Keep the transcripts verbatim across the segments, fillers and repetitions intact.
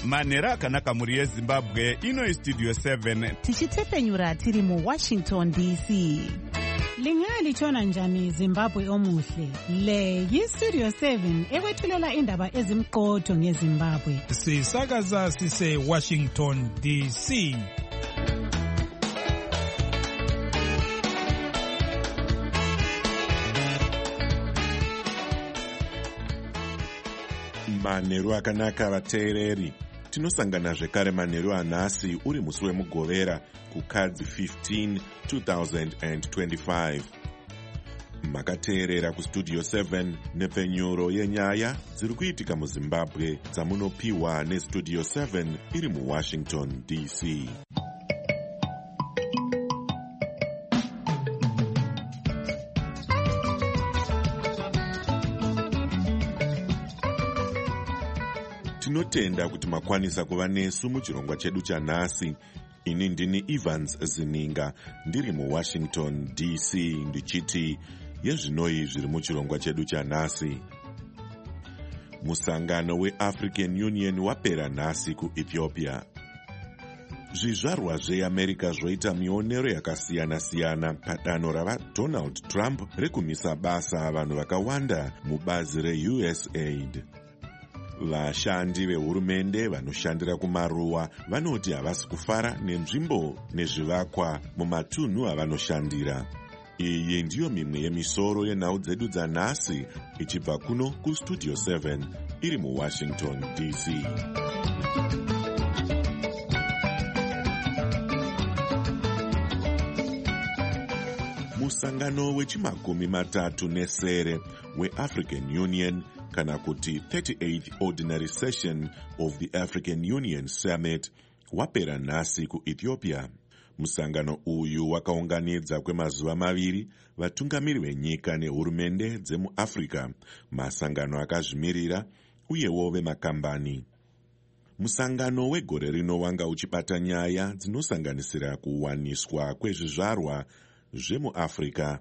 manhero akanaka mhuri yezimbabwe. Ino studio seven tichitepfenyura tiri muwashington D C. Lingalitshona njani Zimbabwe omuhle? Le yistudio seven ekwethulela indaba ezimqotho ngeZimbabwe. Sisakaza sise Washington D C. Manheru akanaka vateereri. Tinosangana zvekare manheru anhasi uri musi wemugovera kukadzi fifteen two thousand twenty-five. Makateerera kustudio seven nepfenyuro yenyaya dziri kuitika muZimbabwe dzamunopiwa nestudio seven iri muWashington D C. Tinotenda kuti makwanisa kuva nesu muchirongwa chedu chanhasi. Ini ndini Evans Zininga ndiri muWashington D C ndichiti yezvinoi zviri muchirongwa chedu chanhasi. Musangano weAfrican Union wapera nhasi kuEthiopia. Zvizvarwa zveAmerica zvoita mionero yakasiyana-siyana padanho ravaDonald Trump rekumisa basa vanhu vakawanda mubazi reU S A I D. Vashandi vehurumende vanoshandira kumaruwa vanoti havasi kufara nenzvimbo nezvivakwa mumatunhu avanoshandira. Iyi ndiyo mimwe yemisoro yenhau dzedu dzanhasi ichibva kuno kustudio seven iri muWashington D C. Musangano wechimakumi matatu nesere weAfrican Union kana kuti thirty-eighth Ordinary Session of the African Union Summit wapera nhasi kuEthiopia. Musangano uyu wakaunganidza kwemazuva maviri vatungamiri venyika nehurumende dzemuAfrica, masangano akazvimirira uyewo vemakambani. Musangano wegore rino wanga uchibata nyaya dzinosanganisira kuwaniswa kwezvizvarwa zvemuAfrica,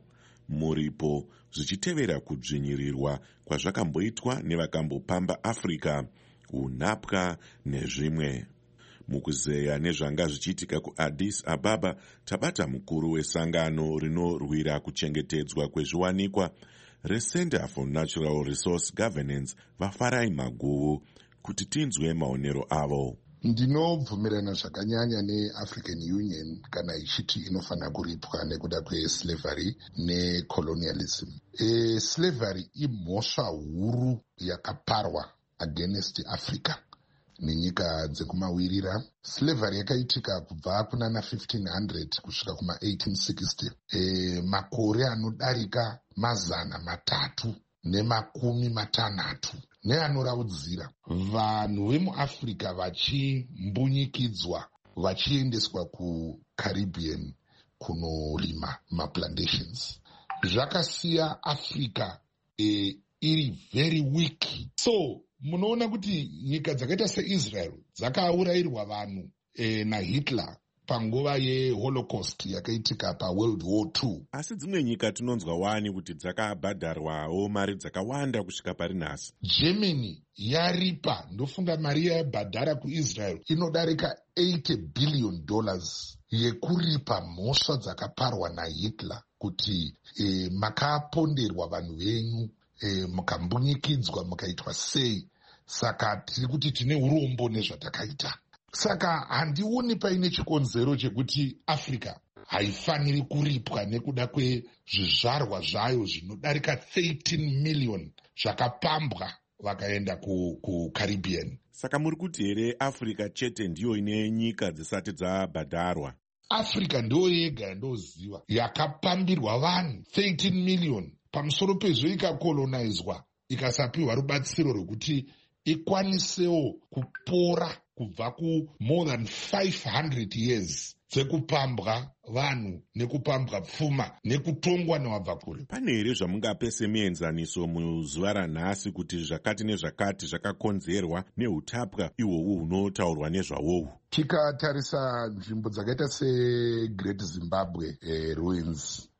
muripo zvichitevera kudzvinyirirwa kwazvakamboitwa nevakambopamba Africa, unhapwa nezvimwe. Mukuzeya nezvanga zvichiitika kuAddis Ababa, tabata mukuru wesangano rinorwira kuchengetedzwa kwezviwanikwa reCenter for Natural Resource Governance vaFarai Maguvu kuti tinzwe maonero avo. Ndinobvumirana zvakanyanya neAfrican Union kana ichiti inofanira kuripwa nekuda kweslavery necolonialism. E, slavery imhosva huru yakaparwa against Africa nenyika dzekumawirira. Slavery yakaitika kubva kunana fifteen hundred kusvika kuma eighteen sixty. E, makore anodarika mazana matatu nemakumi matanhatu neanoraudzira vanhu vemuAfrica vachimbunyikidzwa vachiendeswa kuCaribbean kunorima maplantations. Zvakasiya Africa e, iri very weak. So munoona kuti nyika dzakaita seIsrael dzakaurayirwa vanhu e, naHitler panguva yeHolocaust yakaitika paWorld War Two. Asi dzimwe nyika tinonzwa wani kuti dzakabhadharwawo mari dzakawanda kusvika pari nhasi. Germany yaripa, ndofunga mari yabhadhara kuIsrael inodarika eighty billion dollars yekuripa mhosva dzakaparwa naHitler kuti e, makaponderwa vanhu venyu e, mukambunyikidzwa mukaitwa sei. Saka tiri kuti tine urombo nezvatakaita. Saka handioni paine chikonzero chekuti Africa haifaniri kuripwa nekuda kwezvizvarwa zvayo zvinodarika thirteen million zvakapambwa vakaenda kuCaribbean. Saka muri kuti here Africa chete ndiyo ine nyika dzisati dzabhadharwa? Africa ndiyo yega yandoziva yakapambirwa vanhu thirteen million pamusoro pezvo ikakolonizwa ikasapiwa rubatsiro rwekuti ikwanisewo kupora kubva ku more than five hundred years dzekupambwa vanhu nekupambwa pfuma nekutongwa nevabva kure. Pane here zvamungape semuenzaniso muzuva ranhasi kuti zvakati nezvakati zvakakonzerwa neutapwa ihwohwo hunotaurwa nezvawohwo? Tikatarisa nzvimbo dzakaita seGreat Zimbabwe eh, ruins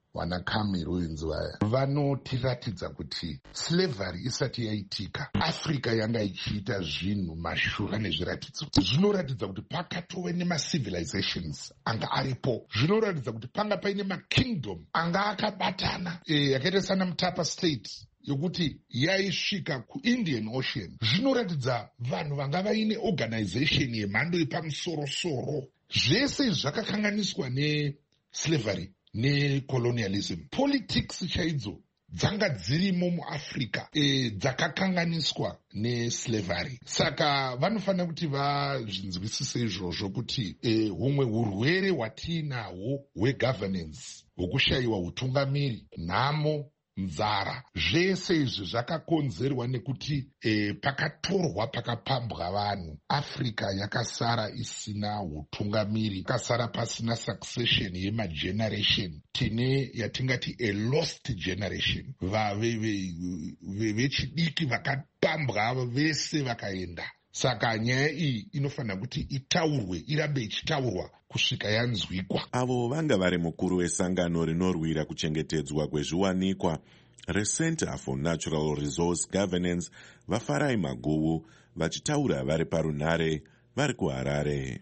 vana Kami Ruins vaya vanotiratidza kuti slavery isati yaitika Africa yanga ichiita zvinhu mashura nezviratidzo. Zvinoratidza kuti pakatove nemacivilizations anga aripo. Zvinoratidza kuti panga paine makingdom anga akabatana e, yakaita sana Mutapa State yokuti yaisvika kuIndian Ocean. Zvinoratidza vanhu vanga vaine organization yemhando yepamusoro-soro. Zvese izvi zvakakanganiswa neslavery necolonialism. Politics chaidzo dzanga dzirimo muAfrica e, dzakakanganiswa neslavery. Saka vanofanira kuti vazvinzwisise izvozvo kuti e, humwe urwere hwatinahwo hwegovernance, hwokushayiwa utungamiri, nhamo, nzara, zvese izvi zvakakonzerwa nekuti e, pakatorwa pakapambwa vanhu. Africa yakasara isina utungamiri, yakasara pasina succession yemageneration. Tine yatingati a lost generation. Vechidiki vakapambwa vese vakaenda. Saka nyaya iyi inofanira kuti itaurwe, irambe ichitaurwa kusvika yanzwikwa. Avo vanga vari mukuru wesangano rinorwira kuchengetedzwa kwezviwanikwa reCenter for Natural Resource Governance vaFarai Maguvu vachitaura vari parunhare vari kuHarare.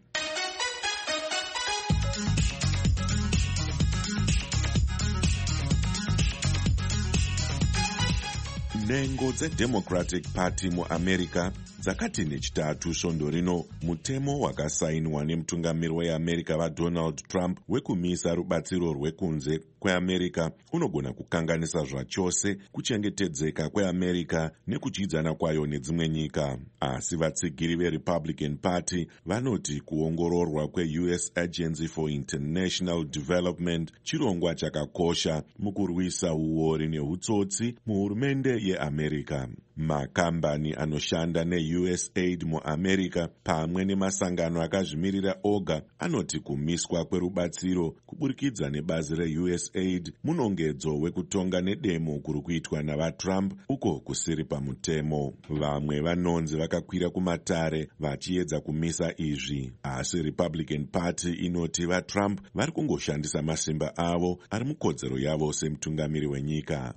Nhengo dzeDemocratic Party muAmerica dzakati nechitatu svondo rino mutemo wakasainwa nemutungamiri weAmerica vaDonald Trump wekumisa rubatsiro rwekunze kweAmerica unogona kukanganisa zvachose kuchengetedzeka kweAmerica nekuchidzana kwayo nedzimwe nyika. Asi vatsigiri veRepublican Party vanoti kuongororwa kweU S Agency for International Development chirongwa chakakosha mukurwisa uori nehutsotsi muhurumende yeAmerica. Makambani anoshanda neU S Aid muAmerica pamwe nemasangano akazvimirira oga anoti kumiswa kwerubatsiro kuburikidza nebazi reU S Aid munongedzo wekutonga nedemo kuri kuitwa navaTrump uko kusiri pamutemo. Vamwe vanonzi vakakwira kumatare vachiedza kumisa izvi, asi Republican Party inoti vaTrump vari kungoshandisa masimba avo ari mukodzero yavo semutungamiri wenyika.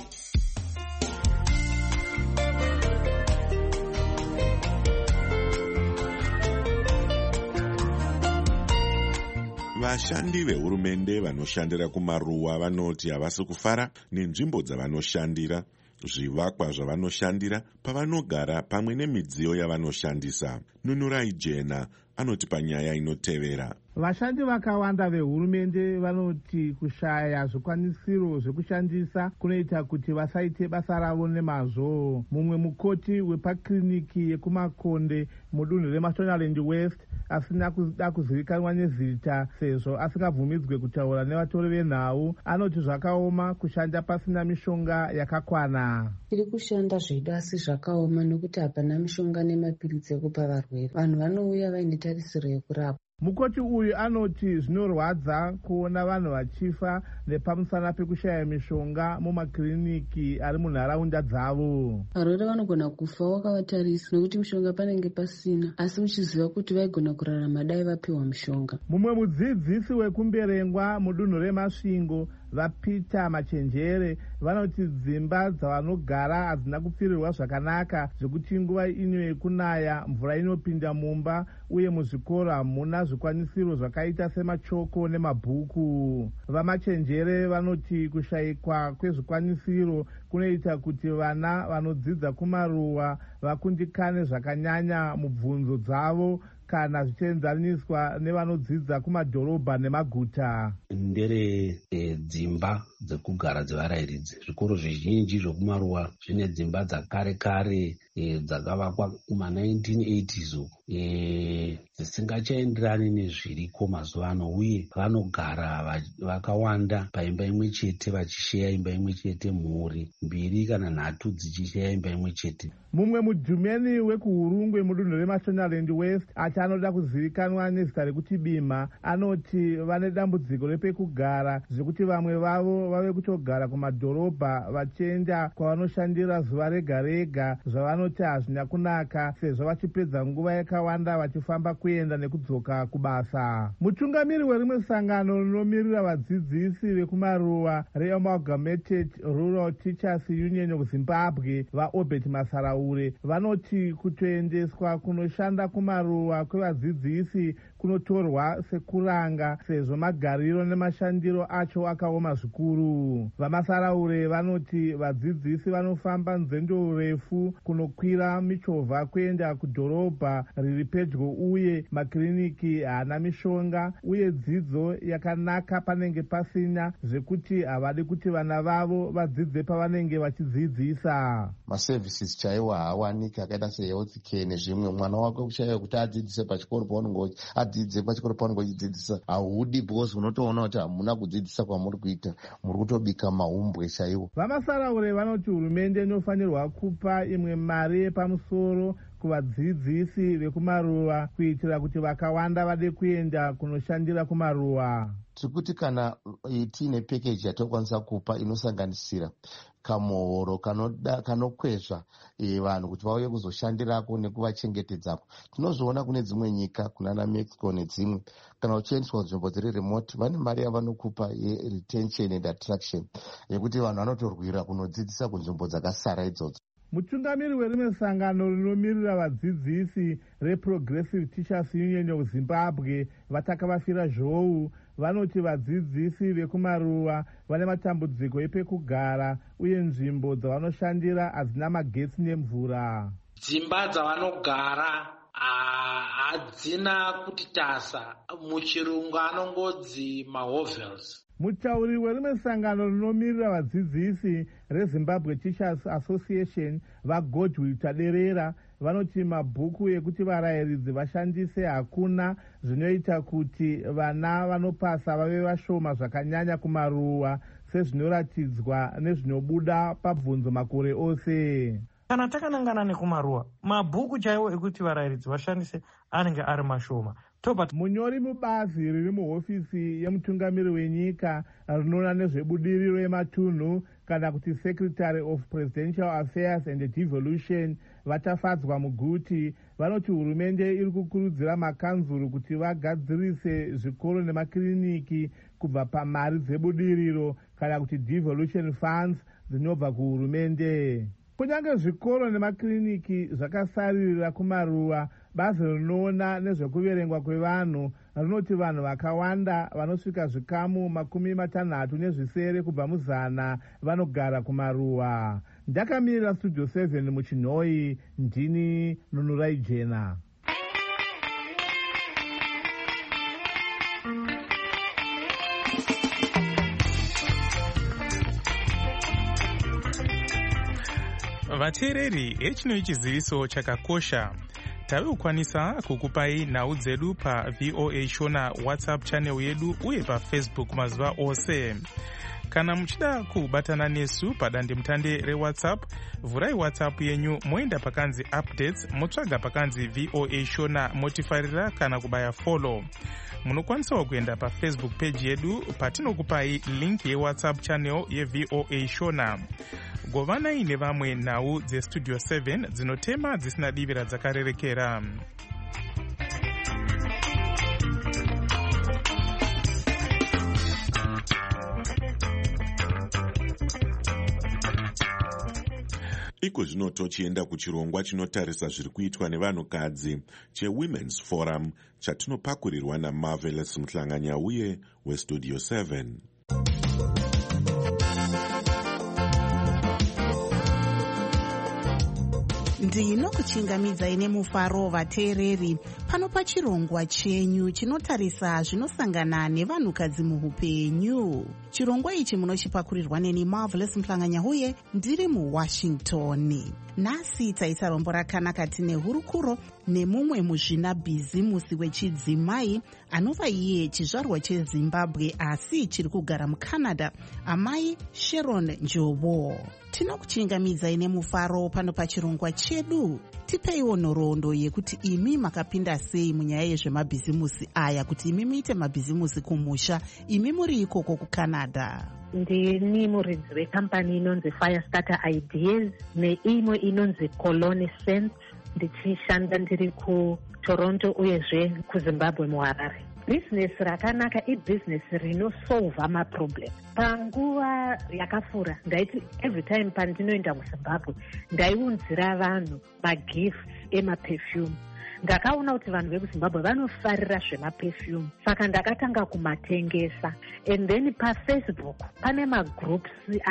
Vashandi vehurumende vanoshandira kumaruwa vanoti havasi kufara nenzvimbo dzavanoshandira, zvivakwa zvavanoshandira, pavanogara pamwe nemidziyo yavanoshandisa. Nunurai Jena anoti panyaya inotevera. Vashandi vakawanda vehurumende vanoti kushaya zvikwanisiro zvekushandisa kunoita kuti vasaite basa ravo nemazvo. Mumwe mukoti wepakiriniki yekumakonde mudunhu reMashonaland West asina kuda kuzivikanwa nezita sezvo asingabvumidzwe kutaura nevatori venhau anoti zvakaoma kushanda pasina mishonga yakakwana. Tiri kushanda zvedu asi zvakaoma nokuti hapana mishonga nemapiritsi ekupa varwere. Vanhu vanouya vaine tarisiro yekurapwa. Mukoti uyu anoti zvinorwadza kuona vanhu vachifa nepamusana pekushaya mishonga mumakiriniki ari munharaunda dzavo. Varwere vanogona kufa wakavatarisa nokuti mishonga panenge pasina, asi uchiziva kuti vaigona kurarama dai vapiwa mishonga. Mumwe mudzidzisi wekumberengwa mudunhu reMasvingo vaPeter Machenjere vanoti dzimba dzavanogara hadzina kupfirirwa zvakanaka zvekuti nguva ino yekunaya mvura inopinda mumba uye muzvikoro hamuna zvikwanisiro zvakaita semachoko nemabhuku. VaMachenjere vanoti kushayikwa kwezvikwanisiro kunoita kuti vana vanodzidza kumaruwa vakundikane zvakanyanya mubvunzo dzavo kana zvichienzaniswa nevanodzidza kumadhorobha nemaguta. Ndere e, dzimba dzekugara dzevarayiridzi. Zvikoro zvizhinji zvokumaruwa zvine dzimba dzakare kare e, dzakavakwa kuma nineteen eighties e, dzisingachaenderani nezviriko mazuva ano, uye vanogara vakawanda paimba imwe chete vachisheya imba imwe chete, mhuri mbiri kana nhatu dzichisheya imba imwe chete. Mumwe mudhumeni wekuhurungwe mudunhu reMashonaland West ati anoda kuzivikanwa nezita rekuti Bima anoti vane dambudziko repekugara zvekuti vamwe vavo vave kutogara kumadhorobha vachienda kwavanoshandira zuva rega rega zvavano vanoti hazvina kunaka sezvo vachipedza nguva yakawanda vachifamba kuenda nekudzoka kubasa. Mutungamiri werimwe sangano rinomirira vadzidzisi vekumaruwa reAmalgamated Rural Teachers Union kuZimbabwe vaObert Masaraure vanoti kutoendeswa kunoshanda kumaruwa kwevadzidzisi kunotorwa sekuranga sezvo magariro nemashandiro acho akaoma zvikuru. Vamasaraure vanoti vadzidzisi vanofamba nzendo refu kunokwira michovha kuenda kudhorobha riri pedyo uye makiriniki haana mishonga uye dzidzo yakanaka panenge pasina zvekuti havadi kuti vana vavo vadzidze pavanenge vachidzidzisa. Maservices chaiwo haawanika akaita sehealth care nezvimwe. Mwana wako chaiwo kuti adzidzise pachikoro paunenge adzidze pachikoro paunenge uchidzidzisa haudi because unotoona kuti hamuna kudzidzisa kwamuri kuita, muri kutobika mahumbwe chaiwo. Vamasaraure vanoti hurumende inofanirwa kupa imwe mari yepamusoro kuvadzidzisi vekumaruwa kuitira kuti vakawanda vade kuenda kunoshandira kumaruwa. Tirikuti kana tiine package yatokwanisa kupa inosanganisira kamuhoro kanokwezva vanhu kuti vauye kuzoshandirako nekuvachengetedzako. Tinozviona kune dzimwe nyika kunana Mexico nedzimwe, kana uchiendeswa kunzvimbo dziri remote vane mari yavanokupa yeretention and attraction yekuti vanhu vanotorwira kunodzidzisa kunzvimbo dzakasara idzodzo. Mutungamiri werimwe sangano rinomirira vadzidzisi reProgressive Teachers Union kuZimbabwe Vatakavafira Zhou vanoti vadzidzisi vekumaruwa vane matambudziko epekugara uye nzvimbo dzavanoshandira hadzina magetsi nemvura. Dzimba dzavanogara hadzina kuti tasa, muchirungu anongodzi mahovels. Mutauri werimwe sangano rinomirira vadzidzisi reZimbabwe Teachers Association vaGodwill Taderera vanoti mabhuku ekuti varayiridzi vashandise hakuna, zvinoita kuti vana vanopasa vave vashoma zvakanyanya kumaruwa sezvinoratidzwa nezvinobuda pabvunzo makore ose. Kana takanangana nekumaruwa, mabhuku chaiwo ekuti varayiridzi vashandise anenge ari mashoma. Munyori mubazi riri muhofisi yemutungamiri wenyika rinoona nezvebudiriro yematunhu kana kuti Secretary of Presidential Affairs and Devolution vatafadzwa muguti vanoti hurumende iri kukurudzira makanzuru kuti vagadzirise zvikoro nemakiriniki kubva pamari dzebudiriro kana kuti devolution funds dzinobva kuhurumende. Kunyange zvikoro nemakiriniki zvakasaririra kumaruwa, bazi rinoona nezvekuverengwa kwevanhu rinoti vanhu vakawanda vanosvika zvikamu makumi matanhatu nezvisere kubva muzana vanogara kumaruwa. Ndakamirira Studio seven muchinhoi, ndini Nunurai Jena. Vateereri, echino chiziviso chakakosha. Tave kukwanisa kukupai nhau dzedu pa V O A Shona WhatsApp channel yedu uye pa Facebook mazuva ose. Kana muchida kubatana nesu padandemutande reWhatsApp, vurai WhatsApp yenyu moenda pakanzi updates, motsvaga pakanzi V O A Shona, motifarira kana kubaya follow. Munokwanisawo kuenda pa Facebook page yedu patinokupai link yeWhatsApp channel ye V O A Shona. Govanai nevamwe nhau dzeStudio seven dzinotema dzisina divira dzakarerekera. Iko zvino tochienda kuchirongwa chinotarisa zviri kuitwa nevanhukadzi cheWomen's Forum chatinopakurirwa naMarvelous Muhlanganyauye weStudio seven. Ndinokuchingamidzai nemufaro vateereri pano pachirongwa chenyu chinotarisa zvinosangana nevanhukadzi muhupenyu. Chirongwa ichi munochipakurirwa neni Marvelous Muhlanganyauye ndiri muWashington. Nhasi taisa rombo rakanaka tine hurukuro nemumwe muzvina bhizimusi wechidzimai anova iye chizvarwa cheZimbabwe asi chiri kugara muCanada, amai Sharon Njobo. Tinokuchingamidzai nemufaro pano pachirongwa chedu. Tipeiwo nhoroondo yekuti imi makapinda sei munyaya yezvemabhizimusi aya, kuti imi muite mabhizimusi kumusha imi muri ikoko kuCanada. ndini muridzi wekambani inonzi Firestarter Ideas neimwe inonzi Colony Sense, ndichishanda ndiri kuToronto uyezve kuZimbabwe muHarare. Business rakanaka ibusiness rinosolva maproblem. Panguva yakafura ndaiti every time pandinoenda kuZimbabwe ndaiunzira vanhu magifts emaperfume. Ndakaona kuti vanhu vekuZimbabwe vanofarira zvemaperfume, saka ndakatanga kumatengesa. And then paFacebook pane magroups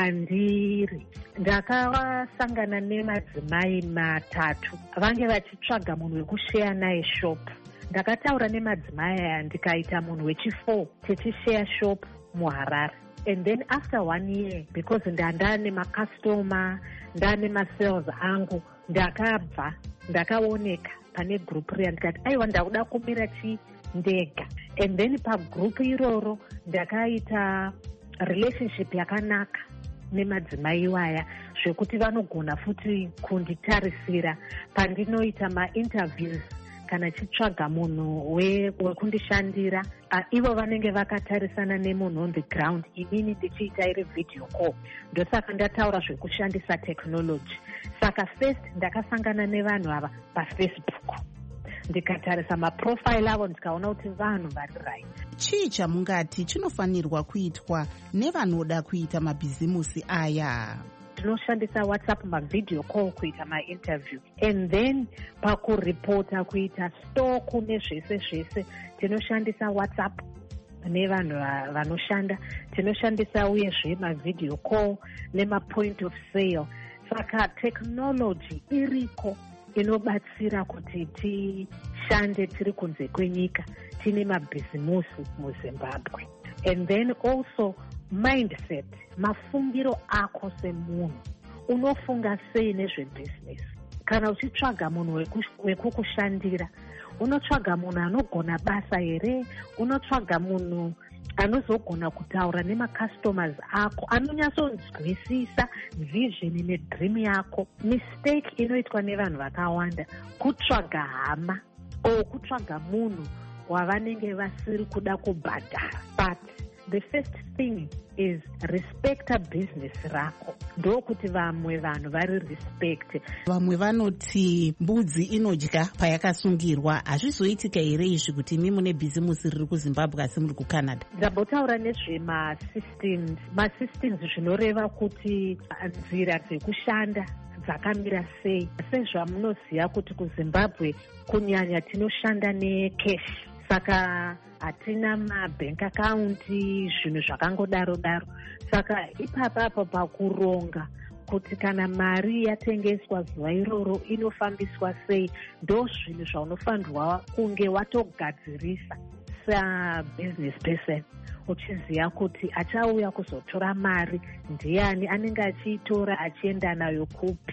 andiri, ndakasangana nemadzimai matatu vange vachitsvaga munhu wekushare naye shop. Ndakataura nemadzimai aya ndikaita munhu wechifour techishare shop muHarare. And then after one year, because ndanda nemakastoma ndane masales angu, ndakabva ndakaoneka pane group riya ndikati aiwa ndakuda kumira chi ndega. And then pagroup iroro ndakaita relationship yakanaka nemadzimai iwaya zvekuti vanogona futi kunditarisira pandinoita mainterviews kana chitsvaga munhu wekundishandira. Uh, ivo vanenge vakatarisana nemunhu on the ground, inini ndichiita iri video call. Ndosaka ndataura zvekushandisa technology. Saka first ndakasangana nevanhu ava paFacebook, ndikatarisa maprofile avo ndikaona kuti vanhu vari right. Chii chamungati chinofanirwa kuitwa nevanoda kuita mabhizimusi aya? Tinoshandisa WhatsApp mavideo call kuita mainterview, and then pakuripota kuita stock nezvese zvese tinoshandisa WhatsApp nevanhu vanoshanda. Tinoshandisa uyezve mavideo call nemapoint of sale. Saka technology iriko inobatsira kuti tishande tiri kunze kwenyika tine mabhizimusi muZimbabwe. And then also mindset, mafungiro ako semunhu. Unofunga sei nezvebusiness? Kana uchitsvaga munhu wekukushandira, unotsvaga munhu anogona basa here? Unotsvaga munhu anozogona kutaura nemakastomers ako, anonyatsonzwisisa vision nedream yako. Mistake inoitwa nevanhu vakawanda kutsvaga hama o kutsvaga munhu wavanenge vasiri kuda kubhadhara. But the first thing is respect a business rako. Ndokuti vamwe vanhu vari respect. Vamwe vanoti mbudzi inodya payakasungirwa. Hazvizoitika here izvi kuti imi mune bhizimusi riri kuZimbabwe asi muri kuCanada? Ndambotaura nezvemasystems. Masystems zvinoreva kuti nzira dzekushanda dzakamira sei. Sezvamunoziva kuti kuZimbabwe kunyanya tinoshanda necash. Saka hatina mabank account, zvinhu zvakangodaro daro. Saka ipapapo pakuronga kuti kana mari yatengeswa zuva iroro inofambiswa sei, ndo zvinhu zvaunofanirwa kunge watogadzirisa sabusiness person, uchiziva kuti achauya kuzotora mari ndiani, anenge achiitora achienda nayo kupi.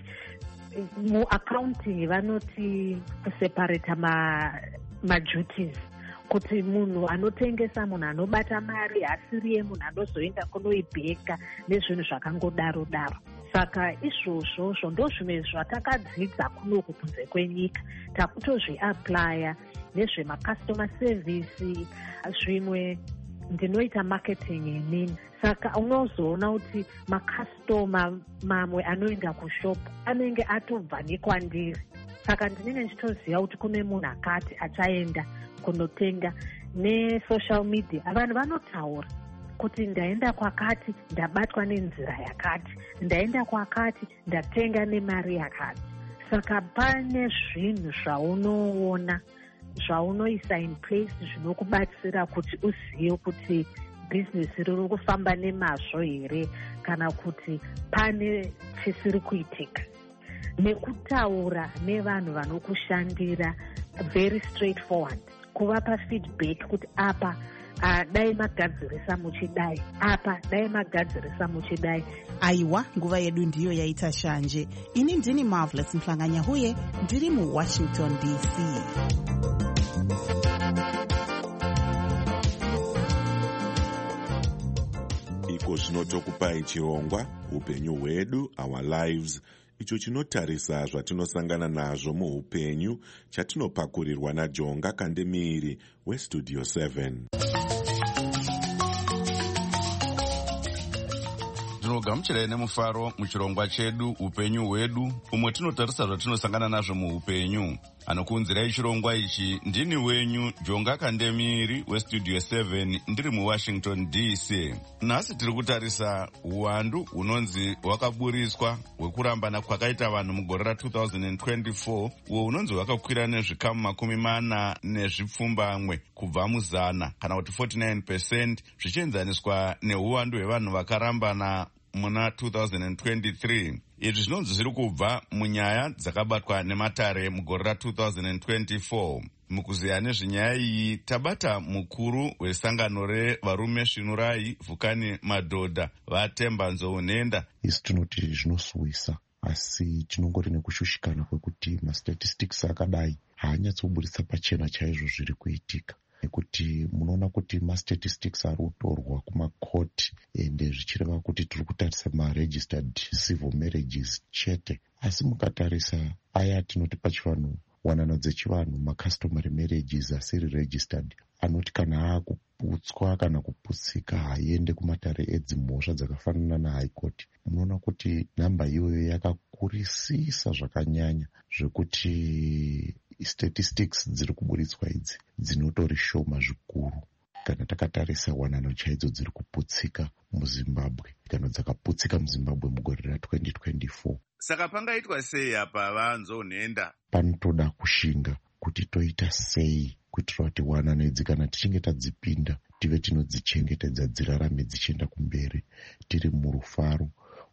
Muaccounting vanoti kuseparata ma, ma duties, kuti munhu anotengesa, munhu anobata mari hasiri yemunhu anozoenda kunoibheka nezvinhu zvakangodaro daro. Saka izvozvo ndo zvimwe zvatakadzidza kunoku kunze kwenyika, takutozviaplya nezvemacustomer service. Zvimwe ndinoita marketing inini, saka unozoona kuti makastoma mamwe anoenda kushop anenge atobva nekwandiri. Saka ndinenge ndichitoziva kuti kune munhu akati achaenda kunotenga. Nesocial media vanhu vanotaura kuti ndaenda kwakati ndabatwa nenzira yakati, ndaenda kwakati ndatenga nemari yakati. Saka pane zvinhu zvaunoona zvaunoisa in place zvinokubatsira kuti uzive kuti business riri kufamba nemazvo here kana kuti pane chisiri kuitika. Nekutaura nevanhu vanokushandira very straightforward, kuvapa feedback kuti apa uh, dai magadzirisa muchidai, apa dai magadzirisa muchidai. Aiwa, nguva yedu ndiyo yaita shanje. Ini ndini Marvelous Mhlanga-Nyahuye, ndiri muWashington D C. Iko zvinotokupai chirongwa upenyu hwedu, our lives, icho chinotarisa zvatinosangana nazvo muupenyu, chatinopakurirwa naJonga Kandemiri weStudio seven. gamuchirai nemufaro muchirongwa chedu upenyu hwedu, umwe tinotarisa zvatinosangana nazvo muupenyu. Anokuunzirai chirongwa ichi ndini wenyu Jonga Kandemiri westudio seven ndiri muWashington D C. Nhasi tiri kutarisa uwandu hunonzi hwakaburiswa hwekurambana kwakaita vanhu mugore ra-twenty twenty-four, uwo hunonzi hwakakwira nezvikamu makumi mana nezvipfumbamwe kubva muzana, kana kuti forty-nine percent, zvichienzaniswa neuwandu hwevanhu vakarambana muna twenty twenty-three. Izvi zvinonzi zviri kubva munyaya dzakabatwa nematare mugore ra-twenty twenty-four. Mukuziya nezvenyaya iyi tabata mukuru wesangano revarume svinurai vhukani madhodha vatemba nzounenda. Isi tinoti zvinosuwisa, asi tinongori nekushushikana kwekuti mastatistics akadai haanyatsoburitsa pachena chaizvo zviri kuitika, nekuti munoona kuti mastatistics ari kutorwa kumakoti ende zvichireva kuti tiri kutarisa maregistered civil marriages chete, asi mukatarisa aya tinoti pachivanhu wanano dzechivanhu macustomary marriages asiri registered, anoti kana akuputswa kana kuputsika haiende kumatare edzimhosva dzakafanana nehigh court. Munoona kuti nhamba iyoyo yakakurisisa zvakanyanya zvekuti statistics dziri kuburitswa idzi dzinotori shoma zvikuru kana takatarisa wanano chaidzo dziri kuputsika muZimbabwe kana dzakaputsika muZimbabwe mugore ra-twenty twenty-four. Saka pangaitwa sei apa vanzonhenda? Panotoda kushinga kuti toita sei kuitira kuti wanano idzi kana tichinge tadzipinda tive tinodzichengetedza dzirarame dzichienda kumberi tiri murufaro,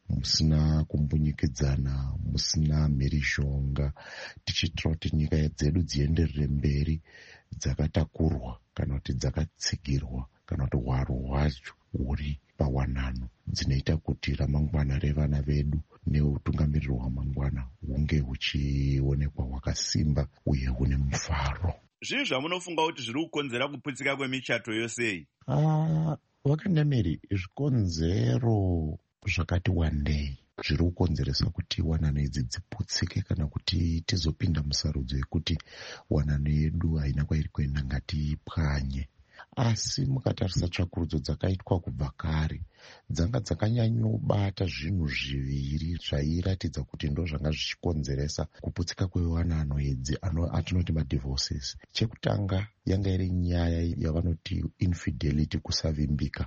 musina kumbunyikidzana, musina mhirizhonga, tichiitira kuti nyika dzedu dzienderere mberi dzakatakurwa kana kuti dzakatsigirwa kana kuti hwaro hwacho huri pawanano, dzinoita kuti ramangwana revana vedu neutungamiriro hwamangwana hunge huchionekwa hwakasimba uye hune mufaro. Zvii zvamunofunga kuti zviri kukonzera kuputsika kwemichato yosei? Ah, Wakandemiri, zvikonzero zvakati wandei zviri kukonzeresa kuti wanano idzi dziputsike kana kuti tizopinda musarudzo yekuti wanano yedu haina kwairi kuenda ngatipwanye. Asi mukatarisa tsvakurudzo dzakaitwa kubva kare dzanga dzakanyanyobata zvinhu zviviri zvairatidza kuti ndo zvanga zvichikonzeresa kuputsika kwewanano idzi atinoti madivorces. Chekutanga yanga iri nyaya yavanoti infidelity, kusavimbika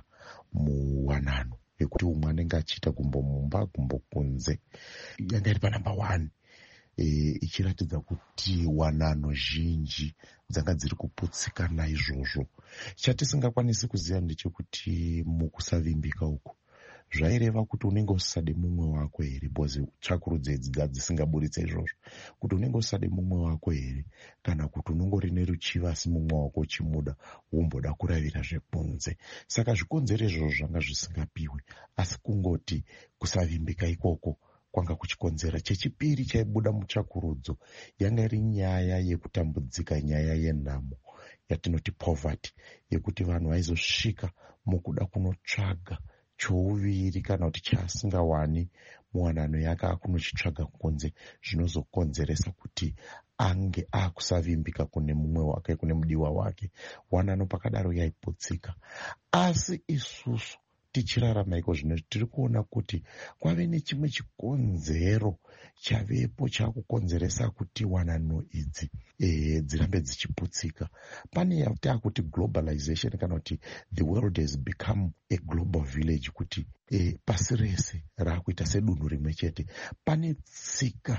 muwanano, yekuti umwe anenge achiita kumbomumba kumbokunze, yanga iri panamba one. E, ichiratidza kuti wanano zhinji dzanga dziri kuputsika naizvozvo. Chatisingakwanisi kuziva ndechekuti mukusavimbika uku zvaireva kuti unenge usisade mumwe wako here, bozi tsvakurudzo idzi dzisingaburitsa izvozvo, kuti unenge usisade mumwe wako here kana kuti unongori neruchiva asi mumwe wako uchimuda womboda kuravira zvekunze. Saka zvikonzero izvozvo zvanga zvisingapiwe, asi kungoti kusavimbika ikoko kwanga kuchikonzera. Chechipiri chaibuda mutsvakurudzo yanga iri nyaya yekutambudzika, nyaya yenhamo yatinoti poverty, yekuti vanhu vaizosvika mukuda kunotsvaga chouviri kana kuti chaasingawani muwanano yake akunochitsvaga kunze, zvinozokonzeresa kuti ange akusavimbika kune mumwe wake, kune mudiwa wake. Wanano pakadaro yaiputsika, asi isusu tichirarama iko zvino tiri kuona kuti kwave nechimwe chikonzero chavepo chakukonzeresa kuti wanano idzi e, dzirambe dzichiputsika. Pane yatakuti globalization kana kuti the world has become a global village, kuti e, pasi rese raakuita sedunhu rimwe chete. Pane tsika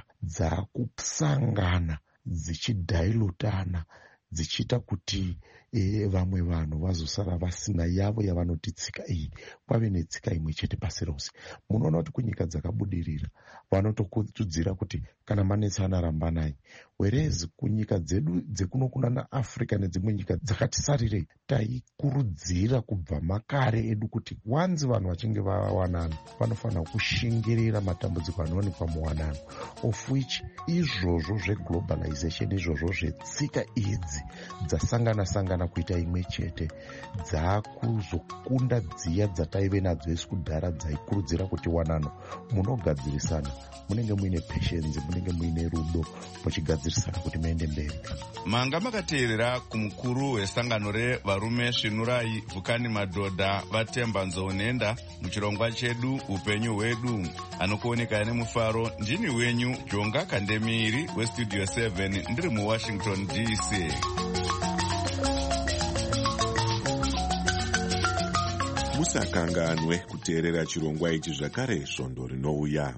dzakusangana dzichidhailutana dzichiita kuti e, vamwe vanhu vazosara vasina yavo yavanoti tsika iyi, kwave netsika imwe chete pasi rose. Munoona kuti kunyika dzakabudirira vanotokutudzira kuti kana manetsi anarambanai, whereas kunyika dzedu dzekunokuna naAfrica nedzimwe nyika dzakatisarirei taikurudzira kubva makare edu kuti wanzi vanhu vachinge vawanana vanofanira kushingirira matambudziko anowanikwa muwanano, of which izvozvo zveglobalization, izvozvo zvetsika idzi dzasangana sangana kana kuita imwe chete dzakuzokunda dziya dzataive nadzo isi kudhara dzaikurudzira kuti wanano munogadzirisana, munenge muine pashenzi, munenge muine rudo muchigadzirisana kuti muende mberi. Manga makateerera kumukuru wesangano revarume svinurai vhukani madhodha vatemba nzounenda muchirongwa chedu upenyu hwedu. Anokuoneka nemufaro ndini wenyu Jonga Kandemiri westudio seven ndiri muWashington D C. Musakanganwe kuteerera chirongwa ichi zvakare svondo rinouya.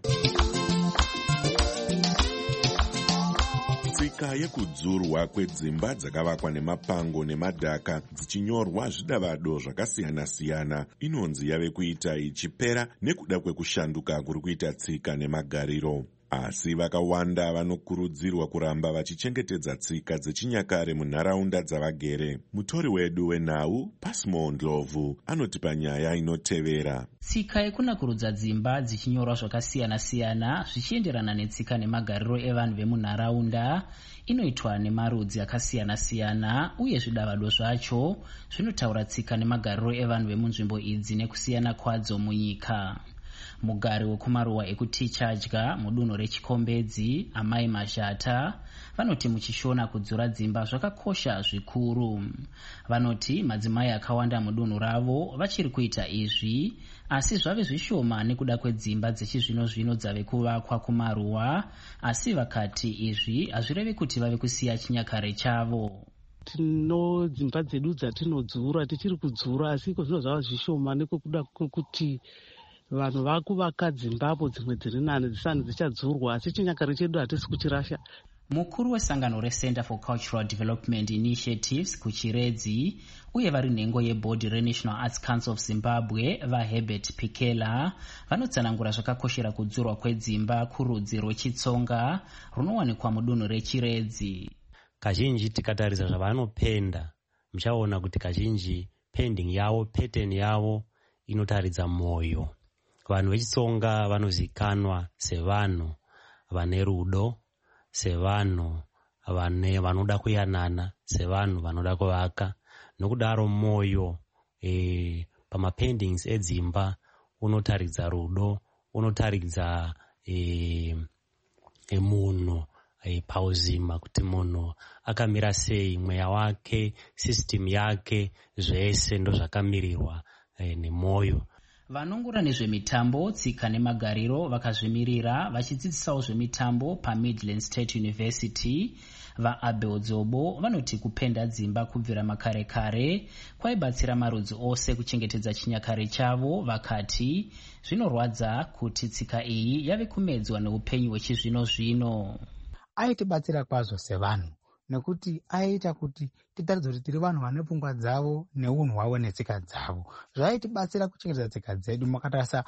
Tsika yekudzurwa kwedzimba dzakavakwa nemapango nemadhaka dzichinyorwa zvidavado zvakasiyana-siyana inonzi yave kuita ichipera nekuda kwekushanduka kuri kuita tsika nemagariro. Asi vakawanda vanokurudzirwa kuramba vachichengetedza tsika dzechinyakare munharaunda dzavagere. Mutori wedu wenhau Pasmo Ndlovu anotipa nyaya inotevera. Tsika yekunakurudza dzimba dzichinyorwa zvakasiyana-siyana zvichienderana netsika nemagariro evanhu vemunharaunda inoitwa nemarudzi akasiyana-siyana, uye zvidavado zvacho zvinotaura tsika nemagariro evanhu vemunzvimbo idzi nekusiyana kwadzo munyika. Mugari wekumaruwa ekutichadya mudunhu rechikombedzi Amai Mazhata vanoti muchishona kudzura dzimba zvakakosha zvikuru. Vanoti madzimai akawanda mudunhu ravo vachiri kuita izvi, asi zvave zvishoma nekuda kwedzimba dzechizvino-zvino dzave kuvakwa kumaruwa, asi vakati izvi hazvirevi kuti vave kusiya chinyakare chavo. Tino dzimba dzedu dzatinodzura tichiri kudzura, asi iko zvino zvava zvishoma nekuda kwekuti vanhu vakuvaka dzimbapo dzimwe dziri nane dzisani dzichadzurwa, asi chinyakare chedu hatisi kuchirasha. Mukuru wesangano reCenter for Cultural Development Initiatives kuchiredzi uye vari nhengo yebhodhi reNational Arts Council of Zimbabwe vaHerbert Pikela vanotsanangura zvakakoshera kudzurwa kwedzimba kurudzi rwechitsonga runowanikwa mudunhu rechiredzi. Kazhinji tikatarisa zvavanopenda muchaona kuti kazhinji pending yavo, pattern yavo inotaridza moyo. Vanhu vechitsonga vanozikanwa sevanhu vane rudo, sevanhu vane vanoda kuyanana, sevanhu vanoda kuvaka. Nokudaro moyo e, pamapendings edzimba unotaridza rudo, unotaridza e, e, munhu e, pauzima kuti munhu akamira sei, mweya wake, system yake, zvese ndo zvakamirirwa e, nemoyo. Vanongura nezvemitambo, tsika nemagariro vakazvimirira vachidzidzisawo zvemitambo paMidland State University. VaAbel Dzobo vanoti kupenda dzimba kubvira makare kare kwaibatsira marudzi ose kuchengetedza chinyakare chavo. Vakati zvinorwadza kuti tsika iyi yave kumedzwa neupenyu hwechizvino-zvino. Aitibatsira kwazvo sevanhu nekuti aita kuti titaridze kuti tiri vanhu vane pfungwa dzavo neunhu hwavo netsika dzavo. Zvaitibatsira kuchengetedza tsika dzedu makatarisa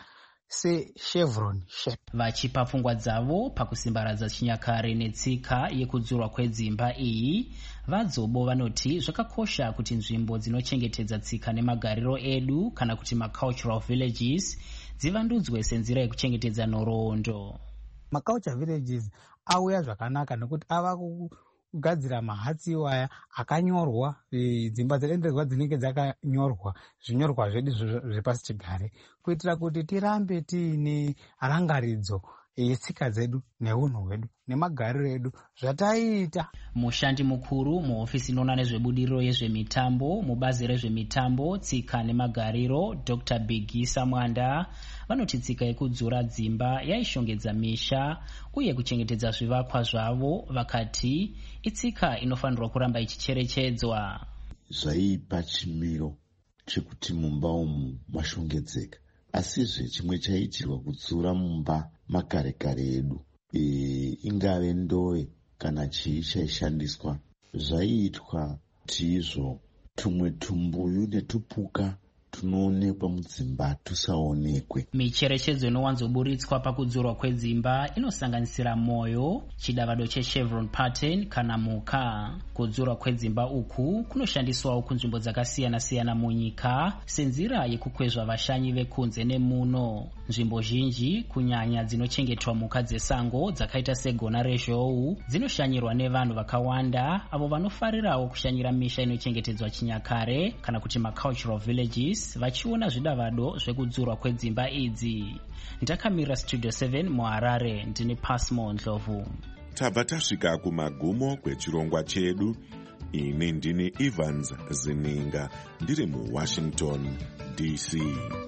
sechevron shape. Vachipa pfungwa dzavo pakusimbaradza chinyakare netsika yekudzurwa kwedzimba iyi, vaDzobo vanoti zvakakosha kuti nzvimbo dzinochengetedza tsika nemagariro edu kana kuti macultural villages dzivandudzwe senzira yekuchengetedza nhoroondo. Macultural villages auya zvakanaka nekuti ava kugadzira mahatsi iwaya akanyorwa, dzimba dzedenderwa dzinenge dzakanyorwa zvinyorwa zvedu zvepasi chigare, kuitira kuti tirambe tiine rangaridzo yetsika dzedu neunhu hwedu nemagariro edu zvataita. Mushandi mukuru muhofisi inoona nezvebudiriro yezvemitambo mubazi rezvemitambo, tsika nemagariro Doctor Bigisa Mwanda vanoti tsika yekudzura dzimba yaishongedza misha uye kuchengetedza zvivakwa zvavo. Vakati itsika inofanirwa kuramba ichicherechedzwa. Zvaipa chimiro chekuti mumba umu mashongedzeka, asizve chimwe chaitirwa kudzura mumba makare kare edu, e, ingave ndoe kana chii chaishandiswa zvaiitwa kuti izvo tumwe tumbuyu netupuka tunoonekwa mudzimba tusaonekwe. Micherechedzo inowanzoburitswa pakudzurwa kwedzimba inosanganisira moyo, chidavado chechevron pattern kana muka. Kudzurwa kwedzimba uku kunoshandiswawo kunzvimbo dzakasiyana-siyana munyika senzira yekukwezva vashanyi vekunze nemuno. Nzvimbo zhinji kunyanya dzinochengetwa muka dzesango dzakaita segona rezhou dzinoshanyirwa nevanhu vakawanda avo vanofarirawo kushanyira misha inochengetedzwa chinyakare kana kuti macultural villages vachiona zvidavado zvekudzurwa kwedzimba idzi. Ndakamira Studio seven muHarare, ndini Pasmo Ndlovu. Tabva tasvika kumagumo kwechirongwa chedu. Ini ndini Evans Zininga ndiri muWashington D C.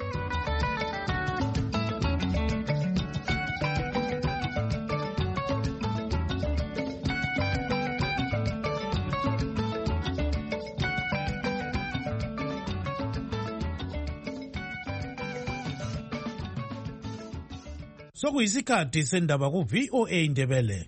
Sokuyisikhathi sendaba ku V O A Ndebele.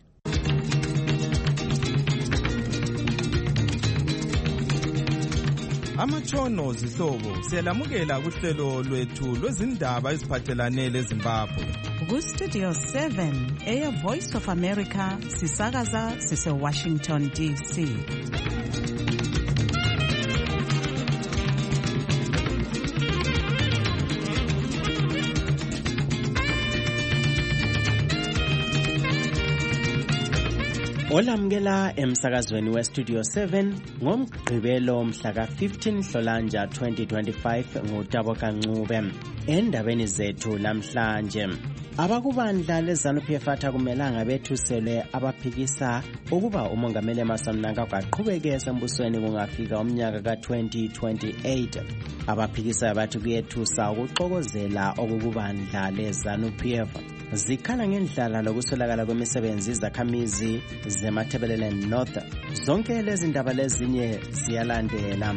Amatshono zihlobo siyalamukela kuhlelo lwethu lwezindaba eziphathelane leZimbabwe. Ku Studio seven eya Voice of America sisakaza sise Washington D C. Olamukela emsakazweni we Studio seven ngomgqibelo mhla ka fifteen Nhlolanja twenty twenty-five ngutabo kancube. Endabeni zethu namhlanje, abakubandla leZANU-P F akumelanga bethuselwe abaphikisa ukuba umongameli Emmerson Mnangagwa aqhubekele embusweni kungafika umnyaka ka twenty twenty-eight. Abaphikisa bathi kuyethusa ukuxokozela okubandla leZANU-P F. Zikhala ngendlala lokuswelakala kwemisebenzi izakhamizi zeMatabeleland North. Zonke lezi ndaba lezinye ziyalandela.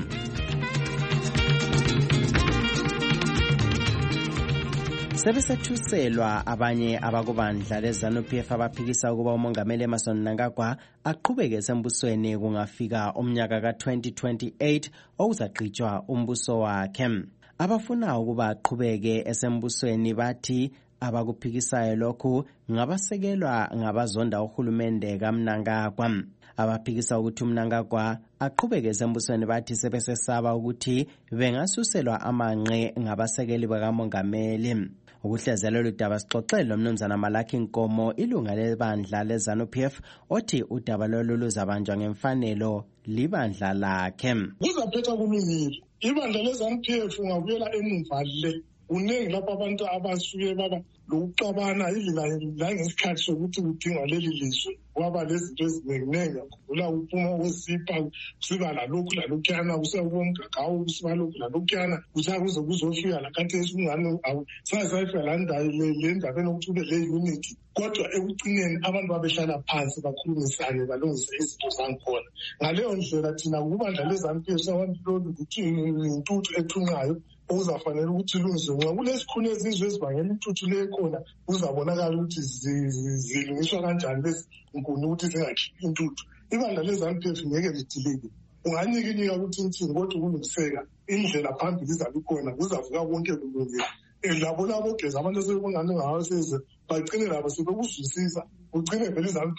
Sebesethuselwa abanye abakubandla leZANU-P F abaphikisa ukuba umongameli Emmerson Mnangagwa aqhubeke embusweni kungafika umnyaka ka twenty twenty-eight okuzaqhutshwa umbuso wakhe. Abafuna ukuba aqhubeke esembusweni bathi abakuphikisayo lokhu ngabasekelwa ngabazonda uhulumende kaMnangagwa. Abaphikisa ukuthi uMnangagwa aqhubeke embusweni bathi sebesesaba ukuthi bengasuselwa amanqe ngabasekeli bakamongameli. Ukuhlezela ludaba sixoxele umnumzana Malaki Nkomo, ilunga lebandla leZANU-P F, othi udaba lolu luzabanjwa ngemfanelo libandla lakhe. Kuzaphetha kumingili ibandla leZANU-P F ungabuyela emumva le uningi lapho abantu abasuke baba lokuxabana la ngesikhathi sokuthi kudingwa leli lizwe kwaba lezinto eziningi kuvula uphuma kwesipha kusiba lalokhu lalokhuyana kusebomgagawu kusiba lokhu lalokhuyana kusakuze kuzofika lakhathi esingane sasayifika la ndawo le ndaba enokuthi ube le unity. Kodwa ekucineni abantu babehlala phansi bakhulumisane balungise izinto zankhona. Ngaleyo ndlela thina kubandla leZANU-P F sabantu lolu ukuthi intuthu ethunqayo okuzafanele ukuthi ilungiswe ngoba kulesikhulu ezizwe ezibangela intuthu le khona kuzabonakala ukuthi zilungiswa kanjani lezi nkuni ukuthi zingakhiphi intuthu. Ibandla leZANU-P F ngeke lidilike, unganyikinika ukuthi inthini kodwa ukulungiseka indlela phambili izabe ikhona kuzavuka konke kulungile. Labo labo geza abantu asebengane ngawo seze bagcine labo sebekuzwisisa ugcine vele iZANU-P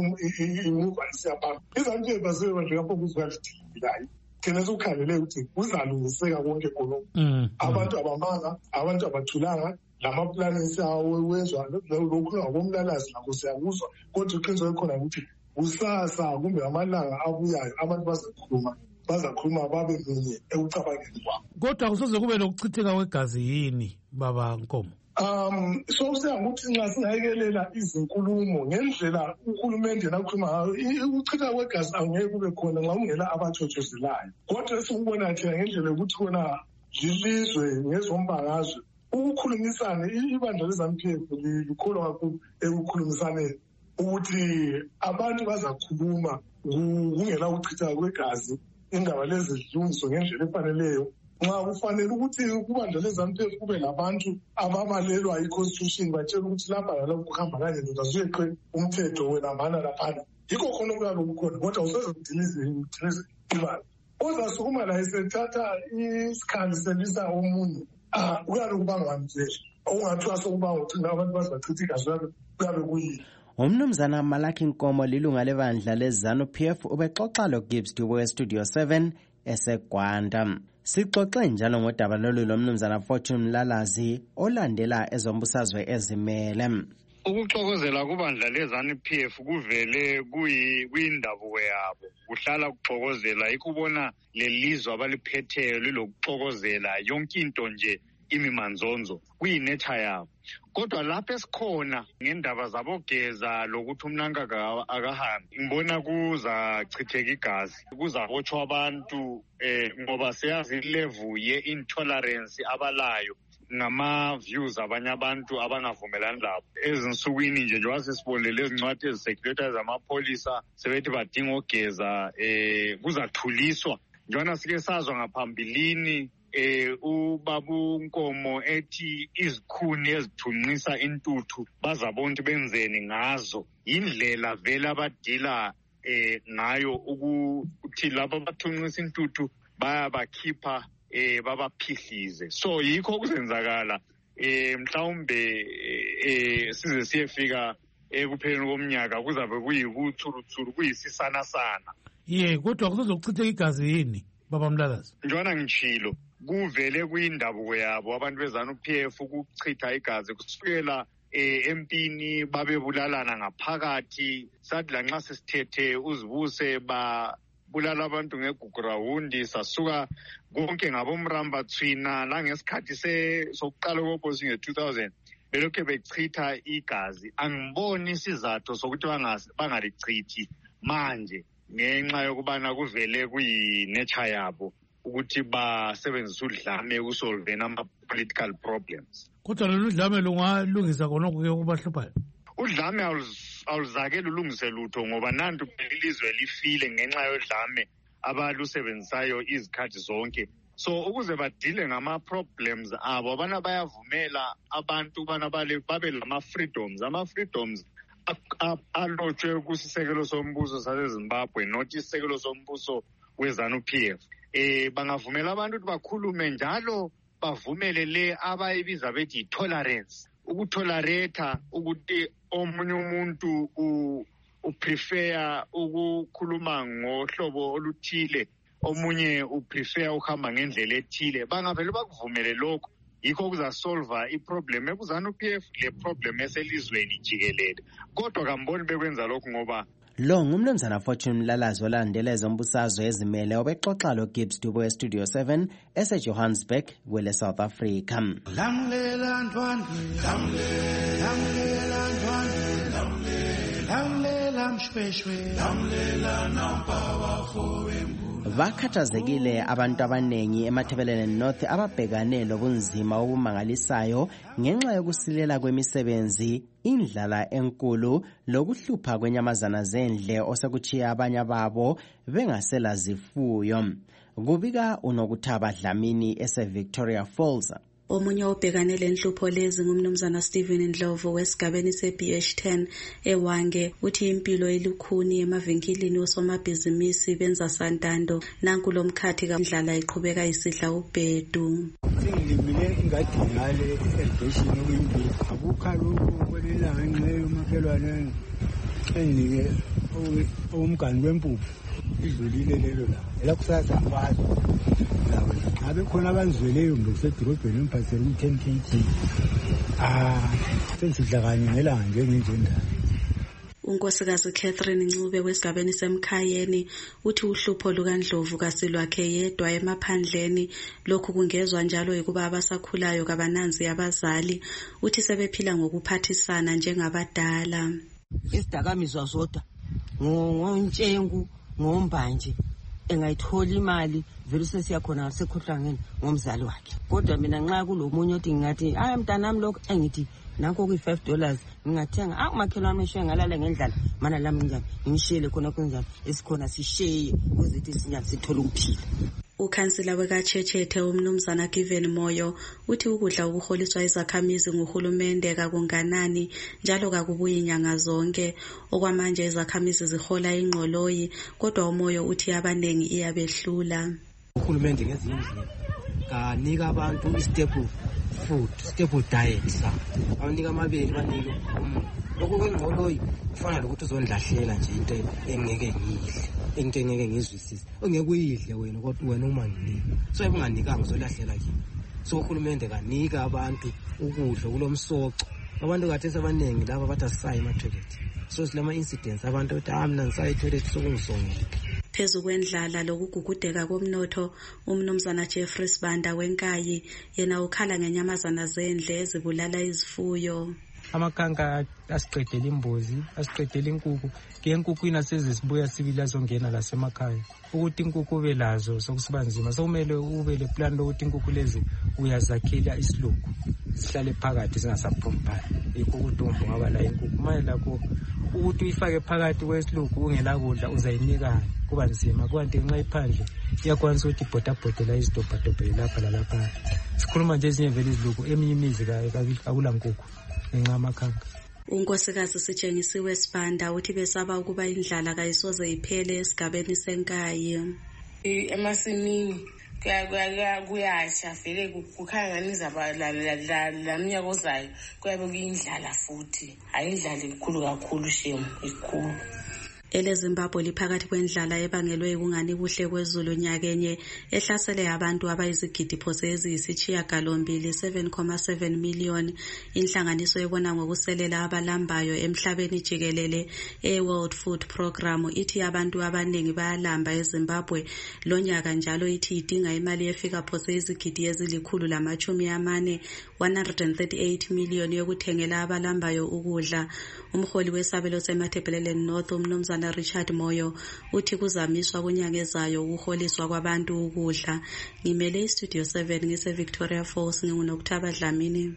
F imuva isiyaphambili. iZANU-P F asebandla lapho kuvuka lidilikayo thina sokukhalele ukuthi kuzalungiseka konke khonokho. Abantu abamanga, abantu abathulanga, lamaplani awo wezwa lokhu ngabomlalazi lakho siyakuzwa, kodwa iqiniso likhona ukuthi kusasa kumbe amalanga abuyayo abantu bazakhuluma bazakhuluma babe munye ekucabangeni kwabo. Kodwa kusoze kube nokuchitheka kwegazi yini baba Nkomo? Um so siyangukuthi nxa singayekelela izinkulumo ngendlela uhulumende nakhuluma ngayo ukuchitha kwegazi angeke kube khona nxa ungela abathothozelayo. Kodwa esikubona thina ngendlela yokuthi khona lilizwe ngezombangazwe ukukhulumisana ibandla leZANU-P F likholwa kakhulu ekukhulumisaneni ukuthi abantu bazakhuluma kungela ukuchitha kwegazi indaba lezi zilungiswe ngendlela efaneleyo. Nxa kufanele ukuthi kubandla leZANU-P F kube labantu ababalelwa i-constitution batshela ukuthi lapha lalapho kuhamba kanje ndoda zuyeqe umthetho wena mana laphana yikho khona okuyabe kukhona kodwa useze kudilize ibandla ozasukuma la esethatha isikhali selisa omunye ah uyaloku bangamzeli okungathiwa sokuba ukuthi abantu bazachitha igazi labo kuyabe kuyini. Umnumzana Malaki Nkomo lilunga lebandla leZANU-P F ubexoxa loGibbs Dube weStudio seven eseGwanda. Sixoxe njalo ngodaba lolu lomnumzana Fortune Mlalazi olandela ezombusazwe ezimele. Ukuxokozela kubandla leZANU-P F kuvele kuyindabuko yabo, kuhlala kuxokozela ikubona lelizwe abaliphetheyo lilokuxokozela yonke into nje imimanzonzo kuyineture yabo. Kodwa lapho esikhona ngendaba zabogeza lokuthi umnanga akahambi ngibona kuza chitheka igazi, kuzabotshwa abantu eh ngoba siyazi level ye-intolerance abalayo ngama views abanye abantu abangavumelani labo. Ezinsukwini nje njengoba sesibonile ezincwadi ezisecretary zamapolisa sebethi badinga ogeza eh kuzathuliswa njana sike sazwa ngaphambilini eh ubabu Nkomo ethi izikhuni ezithunqisa intuthu bazabonke benzeni ngazo. Indlela vele abadila eh ngayo ukuthi laba bathunqisa intuthu bayabakhipha eh babaphihlize. So yikho kuzenzakala eh mhlawumbe eh size siyefika ekupheleni komnyaka kuzabe kuyikuthuluthulu kuyisisana sana. Ye kodwa kuzochitheka igazi yini baba Mlalazi? Njwana ngichilo kuvele kuyindabuko yabo abantu beZANU-P F ukuchitha igazi kusukela eh empini babebulalana ngaphakathi. Sathi lanxa sesithethe uzibuse ba bulala abantu ngegugrawundi sasuka konke ngabomramba thwina la ngesikhathi sokuqala koposi nge-two thousand belokho bechitha igazi. Angiboni isizathu sokuthi bangalichithi manje ngenxa yokubana kuvele kuyineture yabo ukuthi basebenzise udlame ukusolve ama-political problems. Kodwa lolu dlame lungalungisa khona kuke kubahluphayo? Udlame awuzakeli ulungise lutho ngoba nantu ilizwe lifile ngenxa yodlame abalusebenzisayo izikhathi zonke. So ukuze badile ngama-problems abo abana bayavumela abantu bana babe lama-freedoms. Ama-freedoms alotshwe kusisekelo sombuso saseZimbabwe not isisekelo sombuso weZANU-P F. Eh bangavumela abantu ukuthi bakhulume njalo bavumele le abayibiza bethi tolerance, ukutolerate ukuthi omunye umuntu uprefer ukukhuluma ngohlobo oluthile, omunye uprefer ukuhamba ngendlela ethile. Bangavele bakuvumele lokho, yikho kuzasolva iproblem ebuZANU-P F le problem eselizweni jikelele. Kodwa kamboni bekwenza lokho ngoba lo ngumnumzana Fortune Mlalazi olandela ezombusazwe ezimele obexoxa loGibbs Dube weStudio seven eseJohannesburg kwele South Africa. Lamlela ntwandwe, lamlela ntwandwe, lamlela mshweshwe, lamlela nampawa fowembu. Vakhathazekile abantu abanengi eMathebeleni North ababhekane lobunzima obumangalisayo ngenxa yokusilela kwemisebenzi, indlala enkulu lokuhlupha kwenyamazana zendle osekuchiya abanye babo bengasela zifuyo. Kubika uNokuthaba Dlamini ese Victoria Falls. Omunye obhekane lenhlupho lezi ngumnumzana Stephen Ndlovu wesigabeni se-B H ten eWange uthi impilo elukhuni emavenkilini osomabhizinisi benza santando nanku lomkhathi kamdlala iqhubeka isidla ubhedu. Sengilimile ingadi ngale irrigation okuyimbi akukho lokhu kwelelanga ngenxa yomakhelwane enike umgani wempuphu idlulile lelo la ela kusasa akwazi lawo ngabe khona abanzweleyo ngesedrobheni emphathele u-ten K G ah sensidla kanye ngelanga njengenjendala. Unkosikazi Catherine Ncube wesigabeni semkhayeni uthi uhlupho lukaNdlovu kasilwakhe yedwa emaphandleni, lokhu kungezwa njalo ukuba abasakhulayo kabananzi abazali, uthi sebephila ngokuphathisana njengabadala. Isidakamizwa zodwa ngontshengu ngombanje engayithola imali vele sesiyakhona ngasekhohlangeni ngomzali wakhe. Kodwa mina nxa kulomunye othi ngathi hayi mntanami lokho engithi nanko kuyi-five dollars ngingathenga ah umakhelwane meshiye ngalala ngendlala mana lami njani ngishiyele khona kunjani esikhona sisheye ukuze ithi sinyaka sithole ukuphila. Ukhansila wekaChechethe umnumzana Given Moyo uthi ukudla okuholiswa izakhamizi nguhulumende kakunganani njalo kakubuyi inyanga zonke. Okwamanje izakhamizi zihola ingqoloyi kodwa uMoyo uthi abanengi iyabehlula. Uhulumende ngezinye indlela kanika abantu i-staple food, staple diet sa. Abanika amabele banike umuntu. Lokho kwengqoloyi kufana lokuthi uzondlahlela nje into engeke ngiyidle. Into engeke ngizwisise ongeke uyidle wena kodwa wena uma nginika so ebunganikanga uzolahlela nje. So uhulumende kanika abantu ukudla kulomsoco. Abantu kathesa abanengi laba bathi asisayi ema-toilet, so silama incidents abantu bathi ah mina ngisayi toilet sokungisongile. Phezu kwendlala lokugugudeka komnotho, umnumzana Jeffrey Sibanda wenkayi yena ukhala ngenyamazana zendle ezibulala izifuyo. Amakhanka asiqedela imbuzi, asiqedela inkukhu, ke inkukhu inaseze sibuya sibili azongena lasemakhaya. Ukuthi inkukhu ube lazo sokusiba nzima, sokumele ube le plan lokuthi inkukhu lezi uyazakhela isilugu sihlale phakathi zingasaphumi phandle. Yikho ukuthi umbu ngaba la inkukhu manje lakho ukuthi uyifake phakathi kwesilugu ungela kudla uzayinika kuba nzima, kwanti nxa iphandle iyakwanisa ukuthi ibhodabhodela izidobhadobhele lapha lalapha. Sikhuluma nje ezinye vele izilugu eminye imizi akula nkukhu ngenxa yamakhanka. Unkosikazi Sitshengisiwe Sibanda uthi besaba ukuba indlala kayisoze iphele esigabeni senkayi. Emasimini kuyasha vele kukhanya ngizaba la mnyaka ozayo kuyabe kuyindlala futhi hayi indlala enkulu kakhulu shemu ikhulu. Ele Zimbabwe liphakathi kwendlala ebangelwe ukungani kuhle kwezulu nyakenye ehlasele abantu abayizigidi phose eziyisitshiya galombili seven point seven million. Inhlanganiso ebona ngokuselela abalambayo emhlabeni jikelele e-World Food Program ithi abantu abanengi bayalamba eZimbabwe lonyaka, njalo ithi idinga imali efika phose izigidi ezilikhulu lamachumi amane one hundred thirty-eight million yokuthengela abalambayo ukudla. Umholi wesabelo seMatabeleland North umnumzana Richard Moyo uthi kuzamiswa kunyanga ezayo ukuholiswa kwabantu ukudla. Ngimele iStudio seven ngise Victoria Falls, nginguNokuthaba Dlamini.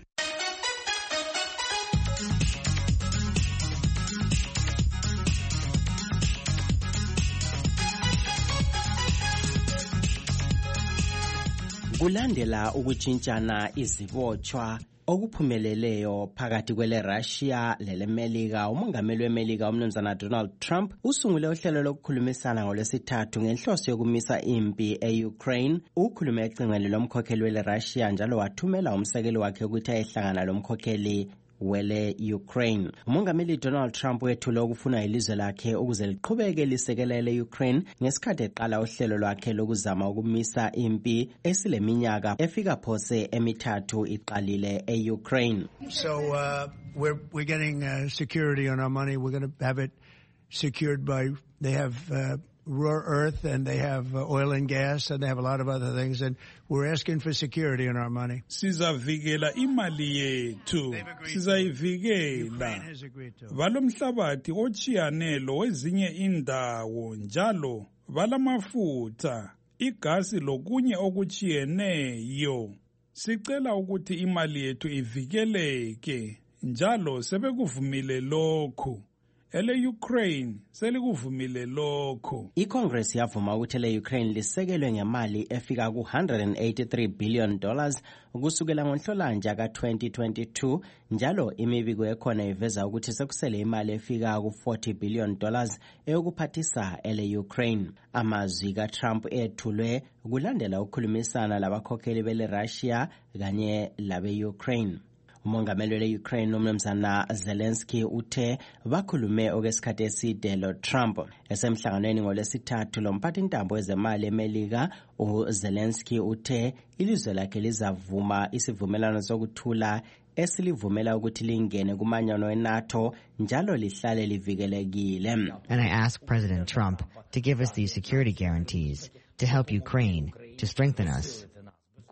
Kulandela ukutshintshana izibotshwa okuphumeleleyo phakathi kwele Russia lele Melika, umongameli weMelika umnumzana Donald Trump usungule uhlelo lokukhulumisana ngolwesithathu ngenhloso yokumisa impi e-Ukraine. Ukhulume ecingweni lomkhokheli wele Russia njalo wathumela umsekeli wakhe ukuthi ayehlangana lomkhokheli wele Ukraine. Umongameli Donald Trump wethule ukufuna ilizwe lakhe ukuze liqhubeke lisekelele Ukraine ngesikhathi eqala uhlelo lwakhe lokuzama ukumisa impi esileminyaka efika phose emithathu iqalile e-Ukraine. So uh, we're we're getting uh, security on our money. We're going to have it secured by they have uh, rare earth and they have uh, oil and gas and they have a lot of other things, and we're asking for security on our money. Sizavikela imali yethu, sizayivikela. Balomhlabathi ochiyanelo wezinye indawo njalo balamafutha, igasi lokunye okuchiyeneyo. Sicela ukuthi imali yethu ivikeleke njalo sebekuvumile lokho. Ele Ukraine selikuvumile lokho. ICongress yavuma ukuthi le Ukraine lisekelwe ngemali efika ku one hundred eighty-three billion dollars kusukela ngoNhlolanja ka twenty twenty-two, njalo imibiko ekhona iveza ukuthi sekusele imali efika ku forty billion dollars eyokuphathisa ele Ukraine. Amazwi kaTrump ethulwe kulandela ukukhulumisana labakhokheli bele Russia kanye labe Ukraine. Umongameli we-Ukraine umnumzana Zelensky uthe bakhulume okwesikhathi eside lo Trump. Esemhlanganweni ngolwesithathu lomphathintambo wezemali eMelika, uZelensky uthe ilizwe lakhe lizavuma isivumelano sokuthula esilivumela ukuthi lingene kumanyano eNATO njalo lihlale livikelekile. And I asked President Trump to give us these security guarantees to help Ukraine, to strengthen us.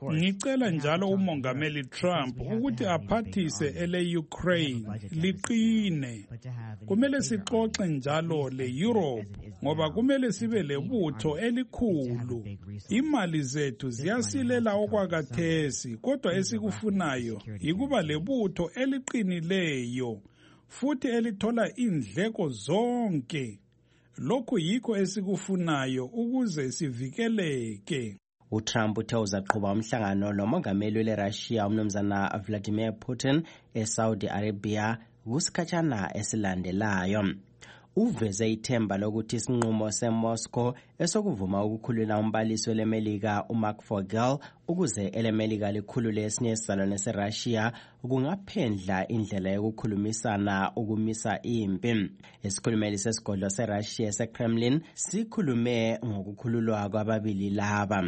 ngicela njalo umongameli Trump ukuthi aphathise ele Ukraine liqine. Kumele sixoxe njalo le Europe ngoba kumele sibe lebutho elikhulu. Imali zethu ziyasilela okwakathesi, kodwa esikufunayo yikuba lebutho eliqinileyo futhi elithola indleko zonke. Lokhu yikho esikufunayo ukuze sivikeleke. uTrump uthe uzaqhuba umhlangano nomongameli weRussia umnumzana Vladimir Putin eSaudi Arabia kusikhatshana esilandelayo. Uveze ithemba lokuthi isinqumo seMoscow esokuvuma ukukhulula umbalisi welemelika uMark Vogel ukuze elemelika likhulule esinye isizalwane seRussia kungaphendla indlela yokukhulumisana ukumisa impi. Isikhulumeli sesigodlo seRussia seKremlin sikhulume ngokukhululwa kwababili laba.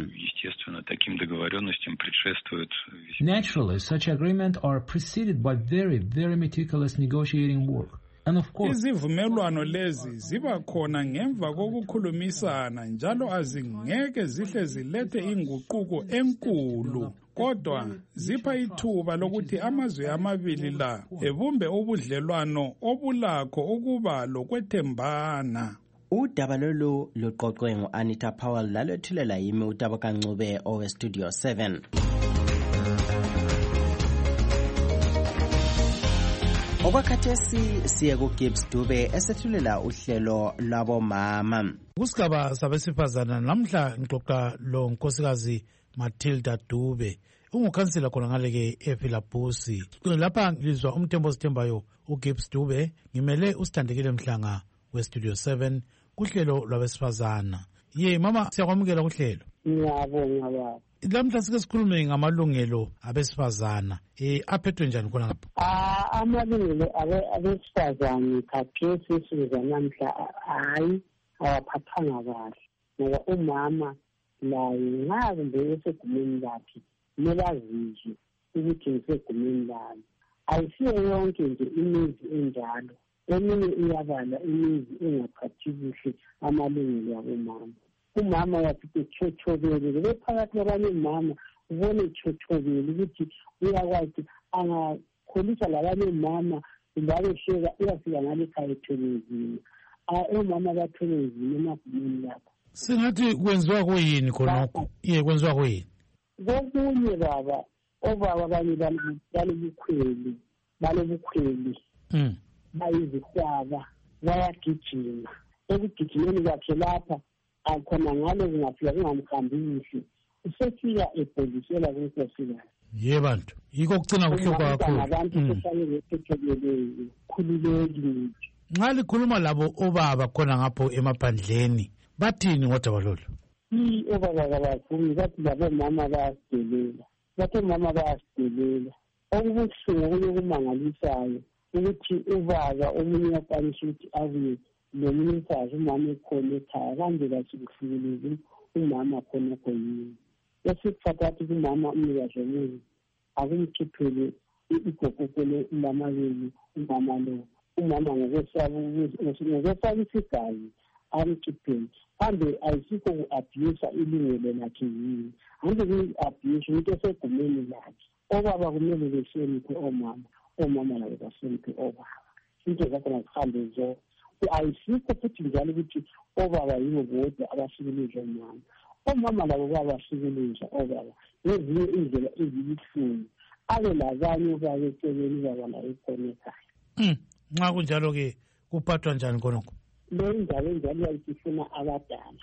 Naturally, such agreements are preceded by very, very meticulous negotiating work. Izivumelwano lezi ziba khona ngemva kokukhulumisana njalo azingeke zihle zilethe inguquko enkulu, kodwa zipha ithuba lokuthi amazwe amabili la ebumbe ubudlelwano obulakho ukuba lokwethembana. Udaba lolu luqoqwe ngu-Anita Powell lalwethulela yimi uTabokancube owe-Studio seven. Okwakhathesi siye kuGibbs Dube esethulela uhlelo lwabomama. Kusigaba sabesifazana namhla ngixoxa lo nkosikazi Matilda Dube ungukhansela khona ngale ke ePhilaphusi. Lapha ngizwa umthembo sithembayo uGibbs Dube ngimele usithandekile Mhlanga weStudio seven kuhlelo lwabesifazana. Ye mama siyakwamukela kuhlelo. Ngiyabonga baba. Lamhla sike sikhulume ngamalungelo abesifazana eh aphethwe njani khona ngapha? Ah amalungelo abesifazana khathesi sizwa namhla hayi awaphathanga kahle ngoba umama laye nxa kumbe esegumeni lakhe nelazizwe ukuthi ngisegumeni lami. Ayisiyo yonke nje imizi enjalo, eminye iyabala imizi engaphathi kuhle amalungelo abomama. Umama wathi chochobele bephakathi kwabanye mama ubone chochobele ukuthi uyakwazi angakholisa labanye mama ngabe sheka uyafika ngale ekhaya ethelezini omama bathelezini emagumeni lapho. Singathi kwenziwa kuyini khonokho? Ye kwenziwa kuyini? Kokunye baba obaba abanye balobukhweli balobukhweli mm bayizihwaba bayagijima ekugijimeni kwakhe lapha akhona ngalo kungafika kungamkhambisi usefika ebhodisela kunkosikazi. Ye bantu yiko kucina kuhluka kakhulu abantu kufanele bethethelele khululekile. Nxa likhuluma labo obaba khona ngapho emaphandleni bathini ngodaba lolu? I obaba kabafuni bathi labo mama bayasidelela bathi mama bayasidelela okubuhlungu okuyokumangalisayo ukuthi ubaba omunye yakwanisa ukuthi abuye nomunye umfazi umama ekhona ekhaya kanje kasikuhlukulezi umama khonokho yini esikuthathathi kumama umnikazi womuzi akumkhiphele igogokele lamabili umama lo umama ngokwesaba ngokwesaba isigazi amkhiphele kambe ayisikho ku-abhuyisa ilungelo lakhe yini ande ku-abhuyisa umuntu esegumeni lakhe. Obaba kumele behloniphe omama, omama labo bahloniphe obaba. Into zakhona zihambe zonke. Ayisikho futhi njalo ukuthi obaba yibo bodwa abahlukuluzwa omama. Omama labo babahlukuluzwa obaba ngezinye indlela ezibuhlungu. Abe labanye obaba eceleni baba la ekhona ekhaya. Nxa kunjalo-ke kuphathwa njani khonokho? Le ndaba enjalo yayisifuna abadala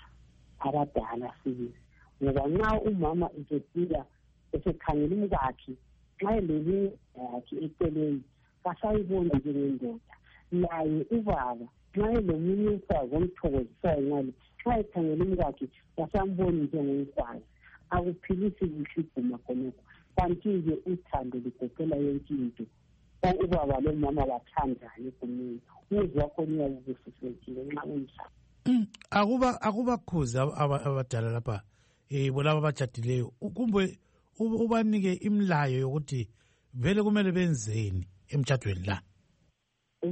abadala sibili ngoba nxa umama esefika esekhangela umkakhe nxa elele yakhe eceleni kasayiboni njengendoda laye ubaba nxa elomunye umfazi omthokozisayo ngale nxa ekhangela umkakhe kasamboni njengomfazi akuphilisi kuhle iguma khonokho kanti-ke uthando ligoqela yonke into ubaba lomama bathandane egumeni umuzwa khona uyabubusisekile nxa unjalo. Akuba akubakhuzi abadala lapha eh bolaba abajadileyo kumbe ubanike imilayo yokuthi vele kumele benzeni emtshadweni la.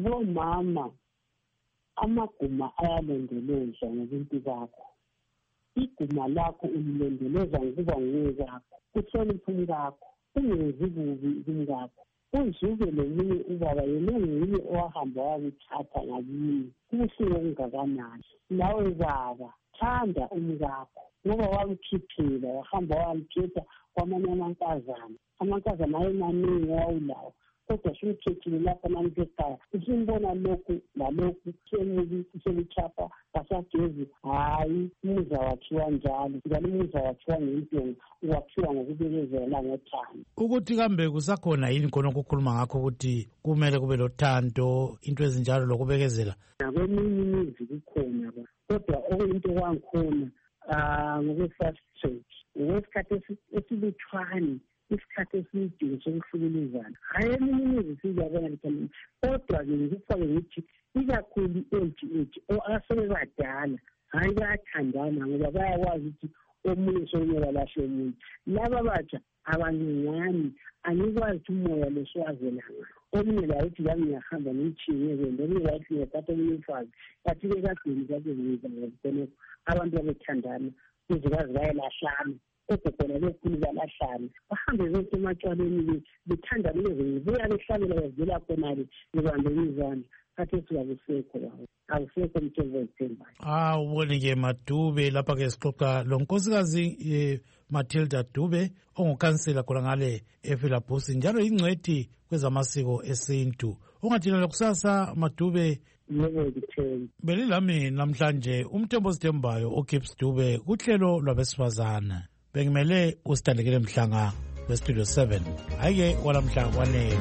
Bomama amaguma ayalondolozwa ngobuntu bakho iguma lakho ulilondoloza ngokuba ngumkakho, uhloniphe umkakho, ungenzi kubi kumkakho, uzuke lomunye ubaba yena nguye owahamba wakuthatha ngakini. Kubuhlungu okungakanani. Nawe baba, thanda umkakho ngoba wamkhiphela wahamba wamkhetha kwamanye amankazana. Amankazana ayemaningi owawulawo, kodwa simkhethile lapha namuntu ekhaya. Usimbona lokhu lalokhu semubi sebuchapha kasagezi. Hayi, umuza wakhiwa njalo, njalo umuza wakhiwa ngentonga, wakhiwa ngokubekezela ngothando. Ukuthi kambe kusakhona yini khona ukukhuluma ngakho ukuthi kumele kube lothando, into ezinjalo lokubekezela? Nakweminye imizi kukhona, kodwa okuyinto kwangikhona um ngokwe-first church ngokwesikhathi esilutshwane, isikhathi esidingo sokuhlukuluzana. Hayi eminye imizi siyabona lithandana, kodwa-ke ngikufake ngithi ikakhulu i-age age asebebadala, hayi bayathandana ngoba bayakwazi ukuthi omunye sokumele alahle omunye. Laba batsha abancane angikwazi ukuthi umoya losiwazelanga. Omunye la uthi la ngiyahamba ngiyithingeke, omunye la uthi ngiyathatha omunye umfazi. Kathi-ke kadeni kade ngiza ngokukhonokho abantu babethandana kuze baze bayelahlana. Kodwa khona bekhulu balahlana, bahambe bonke ematshwaleni bethandana beze buya behlabela bevela khonale bebambene izandla. Khathi esiwabusekho lawo, awusekho umthetho ozithembayo. Ah, ubone-ke Madube, lapha-ke sixoxa lo nkosikazi Matilda Dube ongukhansela khona ngale ePhilabhosi, njalo yingcwethi kwezamasiko esintu. Ungathina kusasa Madube. Yebo ngithemba. Belilami namhlanje umthembo sithembayo uGibbs Dube kuhlelo lwabesifazana. Bengimele usithandekele Mhlanga weStudio seven. Hayike walamhla wanele.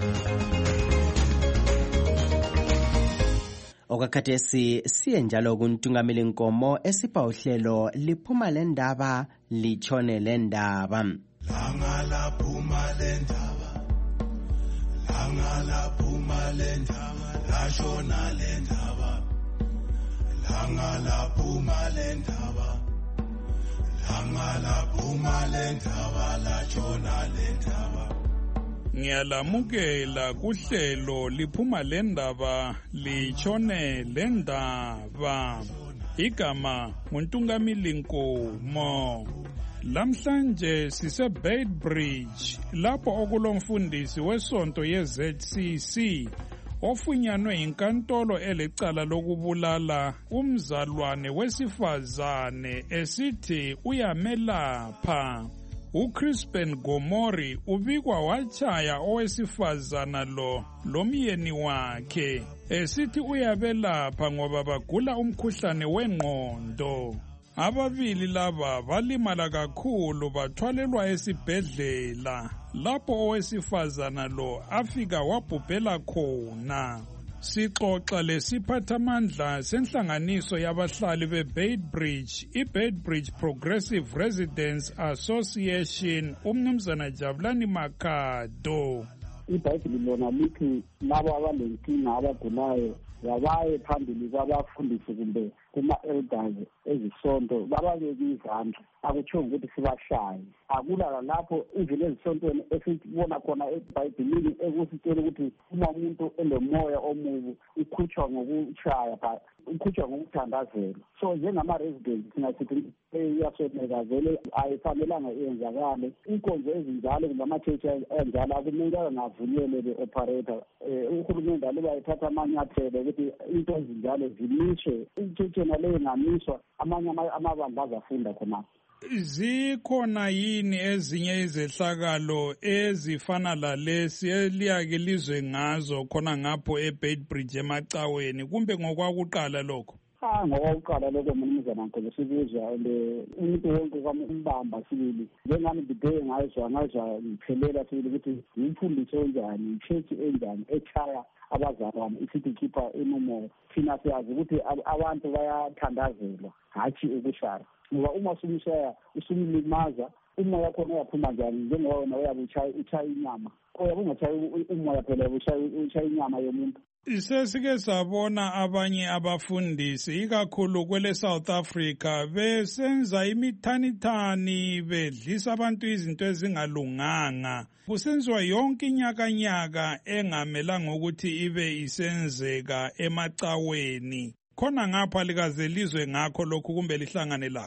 Okakhathesi siye njalo kuntungameli nkomo esipha uhlelo liphuma le ndaba litshone le ndaba. Langa laphuma le ndaba, langa laphuma le ndaba, lashona le ndaba, langa laphuma le ndaba, langa laphuma le ndaba, lashona le ndaba. Ngiyalamukela kuhlelo liphuma le ndaba litshone le ndaba. Igama nguNtungamili Nkomo. Lamhlanje sise Beitbridge lapho okulomfundisi wesonto ye-Z C C ofunyanwe inkantolo elecala lokubulala umzalwane wesifazane esithi uyamelapha. uCrispin Gomori ubikwa wachaya owesifazana lo lomyeni wakhe esithi uyabelapha ngoba bagula umkhuhlane wengqondo. Ababili laba balimala kakhulu bathwalelwa esibhedlela lapho owesifazana lo afika wabhubhela khona. Sixoxa lesiphathamandla senhlanganiso yabahlali beBeitbridge, iBeitbridge Progressive Residents Association, umnumzana Jabulani Makhado. IBhayibheli lona lithi labo abalenkinga abagulayo yabaye phambili kwabafundisi kumbe kuma-elders ezisonto bababeke izandla, akutsho ukuthi sibashaye. Akulala lapho indlela ezisontweni esibona khona eBhayibhelini ekusitshela ukuthi uma umuntu elomoya omubi ukhutshwa ngokushaya, ukhutshwa ngokuthandazela. So njengama-residents singasithi iyasoneka vele ayifanelanga iyenzakale. Inkonzo ezinjalo kumbe ama-church enjalo akumele angavunyelwe be-operator. Uhulumende aloba ethatha amanyathelo ukuthi into ezinjalo zilishwe, i-church naleyo ingamiswa, amanye amabandla azafunda khonapho. Zikhona yini ezinye izehlakalo ezifana lalesi eliyake lizwe ngazo khona ngapho eBeitbridge emacaweni kumbe ngokwakuqala lokho? Ah, ngokwakuqala lokho mnumzana Nkomo sibuzwa le umuntu wonke kwambamba sibili. Njengami ngibheke ngayizwa ngayizwa ngiphelela sibili ukuthi imfundiso enjani, ichurch enjani echaya abazalwane isithi khipha enomoya. Thina siyazi ukuthi abantu bayathandazelwa hathi ukushaya. Ngoba uma usumshaya usumlimaza umoya wakho uyaphuma njani njengoba wena uyabuchaya uchaya inyama. Oya kungachayi umoya phela uchaya inyama yomuntu. Isesike sabona abanye abafundisi ikakhulu kwele South Africa besenza imithanithani bedlisa abantu izinto ezingalunganga. Kusenziwa yonke inyakanyaka engamelanga ukuthi ibe isenzeka emacaweni. Khona ngapha likaze lizwe ngakho lokhu kumbe lihlangane lakho?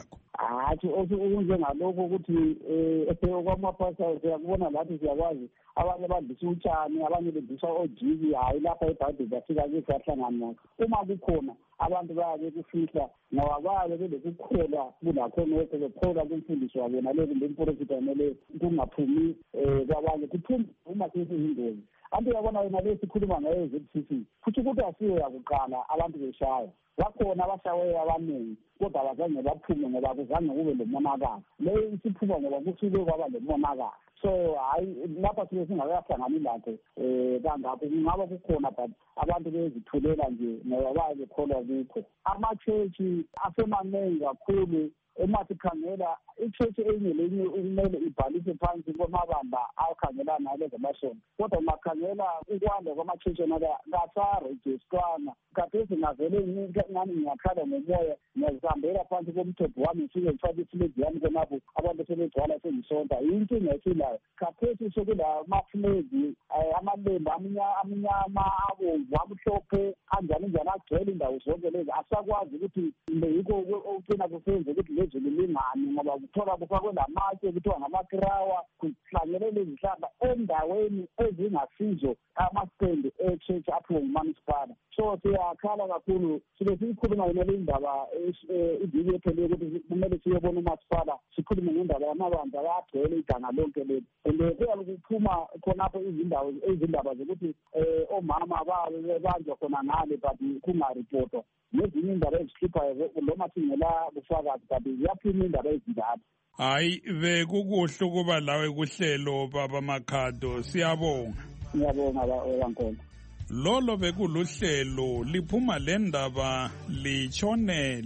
hathi okunjengalokho ukuthi um okwamapasa siyakubona lathi siyakwazi abanye badlisa utshani abanye bedlisa ojiki hhayi lapha ebhayibheli bafika-ke siyahlangana uma kukhona abantu bayabe kufihla ngoba bayabe belokukholwa kulakhonokho bekholwa kumfundisi wabo nale kumbe umprofita nale kungaphumi um kwabanye kuphume uma sesiyingozi anti uyabona yona le sikhuluma ngayo Z C C futhi ukuthi asiyo yakuqala abantu beshaya bakhona abashaweyo abaningi kodwa abazange baphume ngoba kuzange kube lo monakalo leyo isiphuma ngoba kusuke kwaba lo monakalo so hayi lapha sibe singakahlangani lakho um kangakho kungaba kukhona but abantu bezithulela nje ngoba baye bekholwa kukho ama-chechi asemaningi kakhulu uma sikhangela i-church enye lenye kumele ibhalise phansi kwamabamba akhangelana nalezamasonto kodwa ungakhangela ukwanda kwama-church kasarejistwana khathesi ngavele ngani ngiyakhala ngomoya ngiyazihambela phansi komthetho wami ngifike ngifake iflegi yami khonapho abantu sebegcwala sengisonta yinkinga esilayo khathesi sekula maflegi amalembu amnyama abomvu amhlophe anjani njani agcwele indawo zonke lezi asakwazi ukuthi yikho okucina kusenze ukuthi lezulu lingani ngoba kuthola kufakwe lamatshe kuthiwa ngamakrawa kuhlanyelele izihlahla endaweni ezingasizo amastendi e-church aphiwe ngumanisipala so siyakhala kakhulu sibe siyikhuluma yona le ndaba iviki ephele ukuthi kumele siyobona umasipala sikhulume ngendaba yamabandla ayagcwele iganga lonke leli and kuyabe kuphuma khonapho izindaba izindaba zokuthi um omama babanjwa khona ngale but kungaripotwa nezinye indaba ezihluphayo noma singela bufakazi but ziyaphuma indaba ezinjalo. Hayi bekukuhle ukuba lawe kuhlelo baba Makhado siyabonga. Ngiyabonga bankolo. Lolo bekuluhlelo liphuma lendaba lichone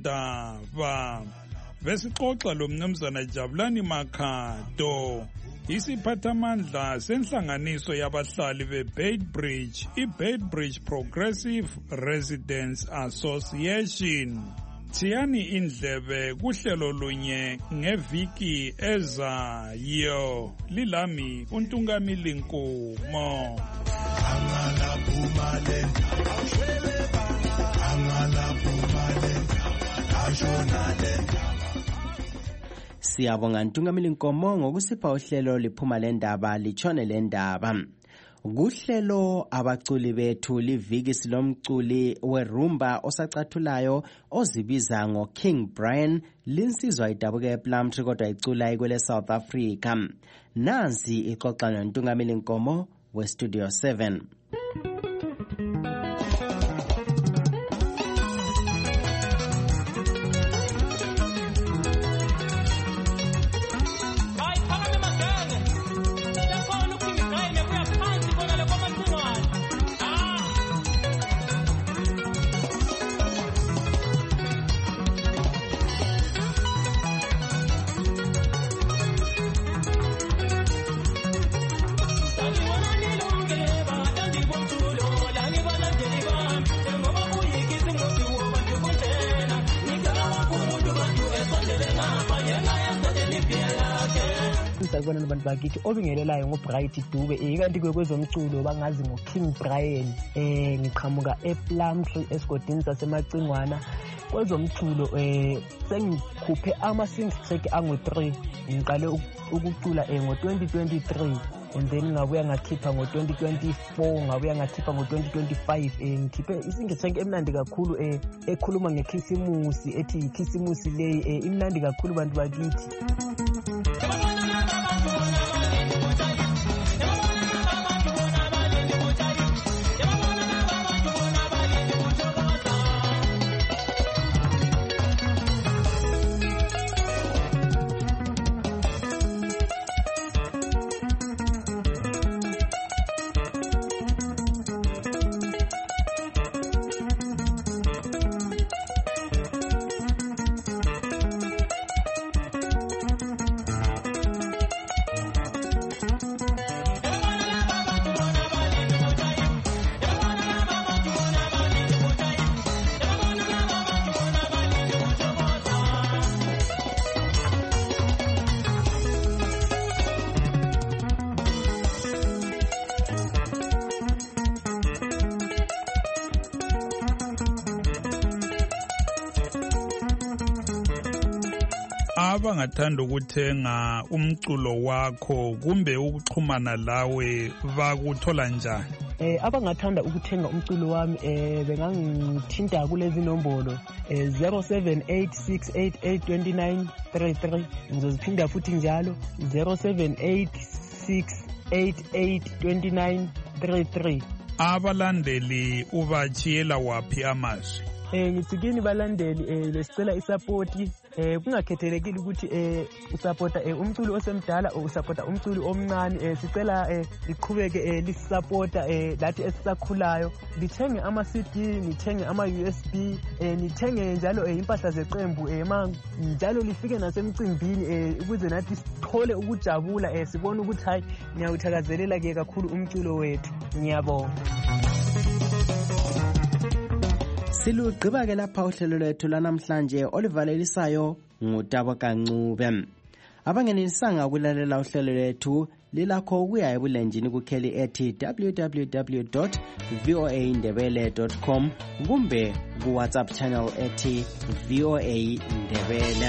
lendaba besixoxa lo mnumzana Jabulani Makhado isiphathamandla senhlanganiso yabahlali beBeitbridge iBeitbridge Progressive Residents Association. Thiyani indlebe kuhlelo lunye ngeviki ezayo lilami uNtungamili Nkomo. Angala Pumalenda Angala Pumalenda Ashonalenda. Siyabonga Ntungamili Nkomo ngokusipha uhlelo liphuma lendaba lichone lendaba. Kuhlelo abaculi bethu liviki silomculi werumba osacathulayo ozibiza ngo King Brian linsizwa idabuke ePlumtree kodwa icula ikwele South Africa. Nansi ixoxa noNtungamili Nkomo we Studio seven. Sakubona nabantu bakithi obingelelayo ngoBright Dube ikanti kwezomculo bangazi ngoKing Brian eh ngiqhamuka ePlumtree esigodini sasemacingwana kwezomculo eh sengikhuphe ama singles track angu three ngiqale ukucula eh ngo twenty twenty-three and then ngabuya ngakhipha ngo twenty twenty-four ngabuya ngakhipha ngo twenty twenty-five eh ngikhiphe isingles track emnandi kakhulu eh ekhuluma ngekhisimusi ethi ikhisimusi le eh imnandi kakhulu bantu bakithi. abangathanda ukuthenga umculo wakho kumbe ukuxhumana lawe bakuthola njani? Eh abangathanda ukuthenga umculo wami eh bengangithinta kulezi nombolo eh zero seven eight six eight eight two nine three three ngizoziphinda futhi njalo zero seven eight six eight eight two nine three three. Abalandeli ubachiyela waphi amazwi? Eh ngitsikini balandeli eh besicela isupport eh kungakhethelekile ukuthi eh usupporta eh umculo osemdala o usupporta umculo omncane eh sicela eh liqhubeke eh lisupporta eh lathi esisakhulayo lithenge ama C D nithenge ama U S B eh nithenge njalo eh impahla zeqembu eh njalo lifike nasemcimbini eh ukuze nathi sithole ukujabula eh sibone ukuthi hayi ngiyawuthakazelela ke kakhulu umculo wethu. Ngiyabonga. Silugqiba ke lapha uhlelo lwethu lanamhlanje olivalelisayo ngutabo kancube. Abangenelisanga ukulalela uhlelo lwethu lilakho ukuya ebulenjini kukheli ethi w w w dot v o a ndebele dot com kumbe ku WhatsApp channel ethi V O A Ndebele.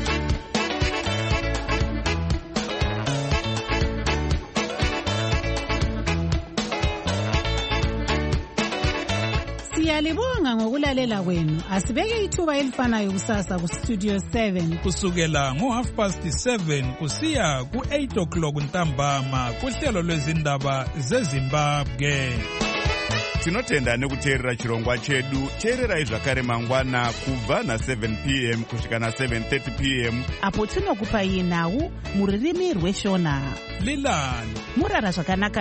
Siyalibonga ngokulalela kwenu. Asibeke ithuba elifanayo kusasa ku Studio seven kusukela ngo half past seven kusiya ku eight o'clock ntambama kuhlelo lwezindaba zeZimbabwe. Tinotenda nekuteerera chirongwa chedu. Teererai zvakare mangwana kubva na seven p m kusvika na seven thirty p m apo tinokupai nhau muririmi rweshona. Lilani murara zvakanaka.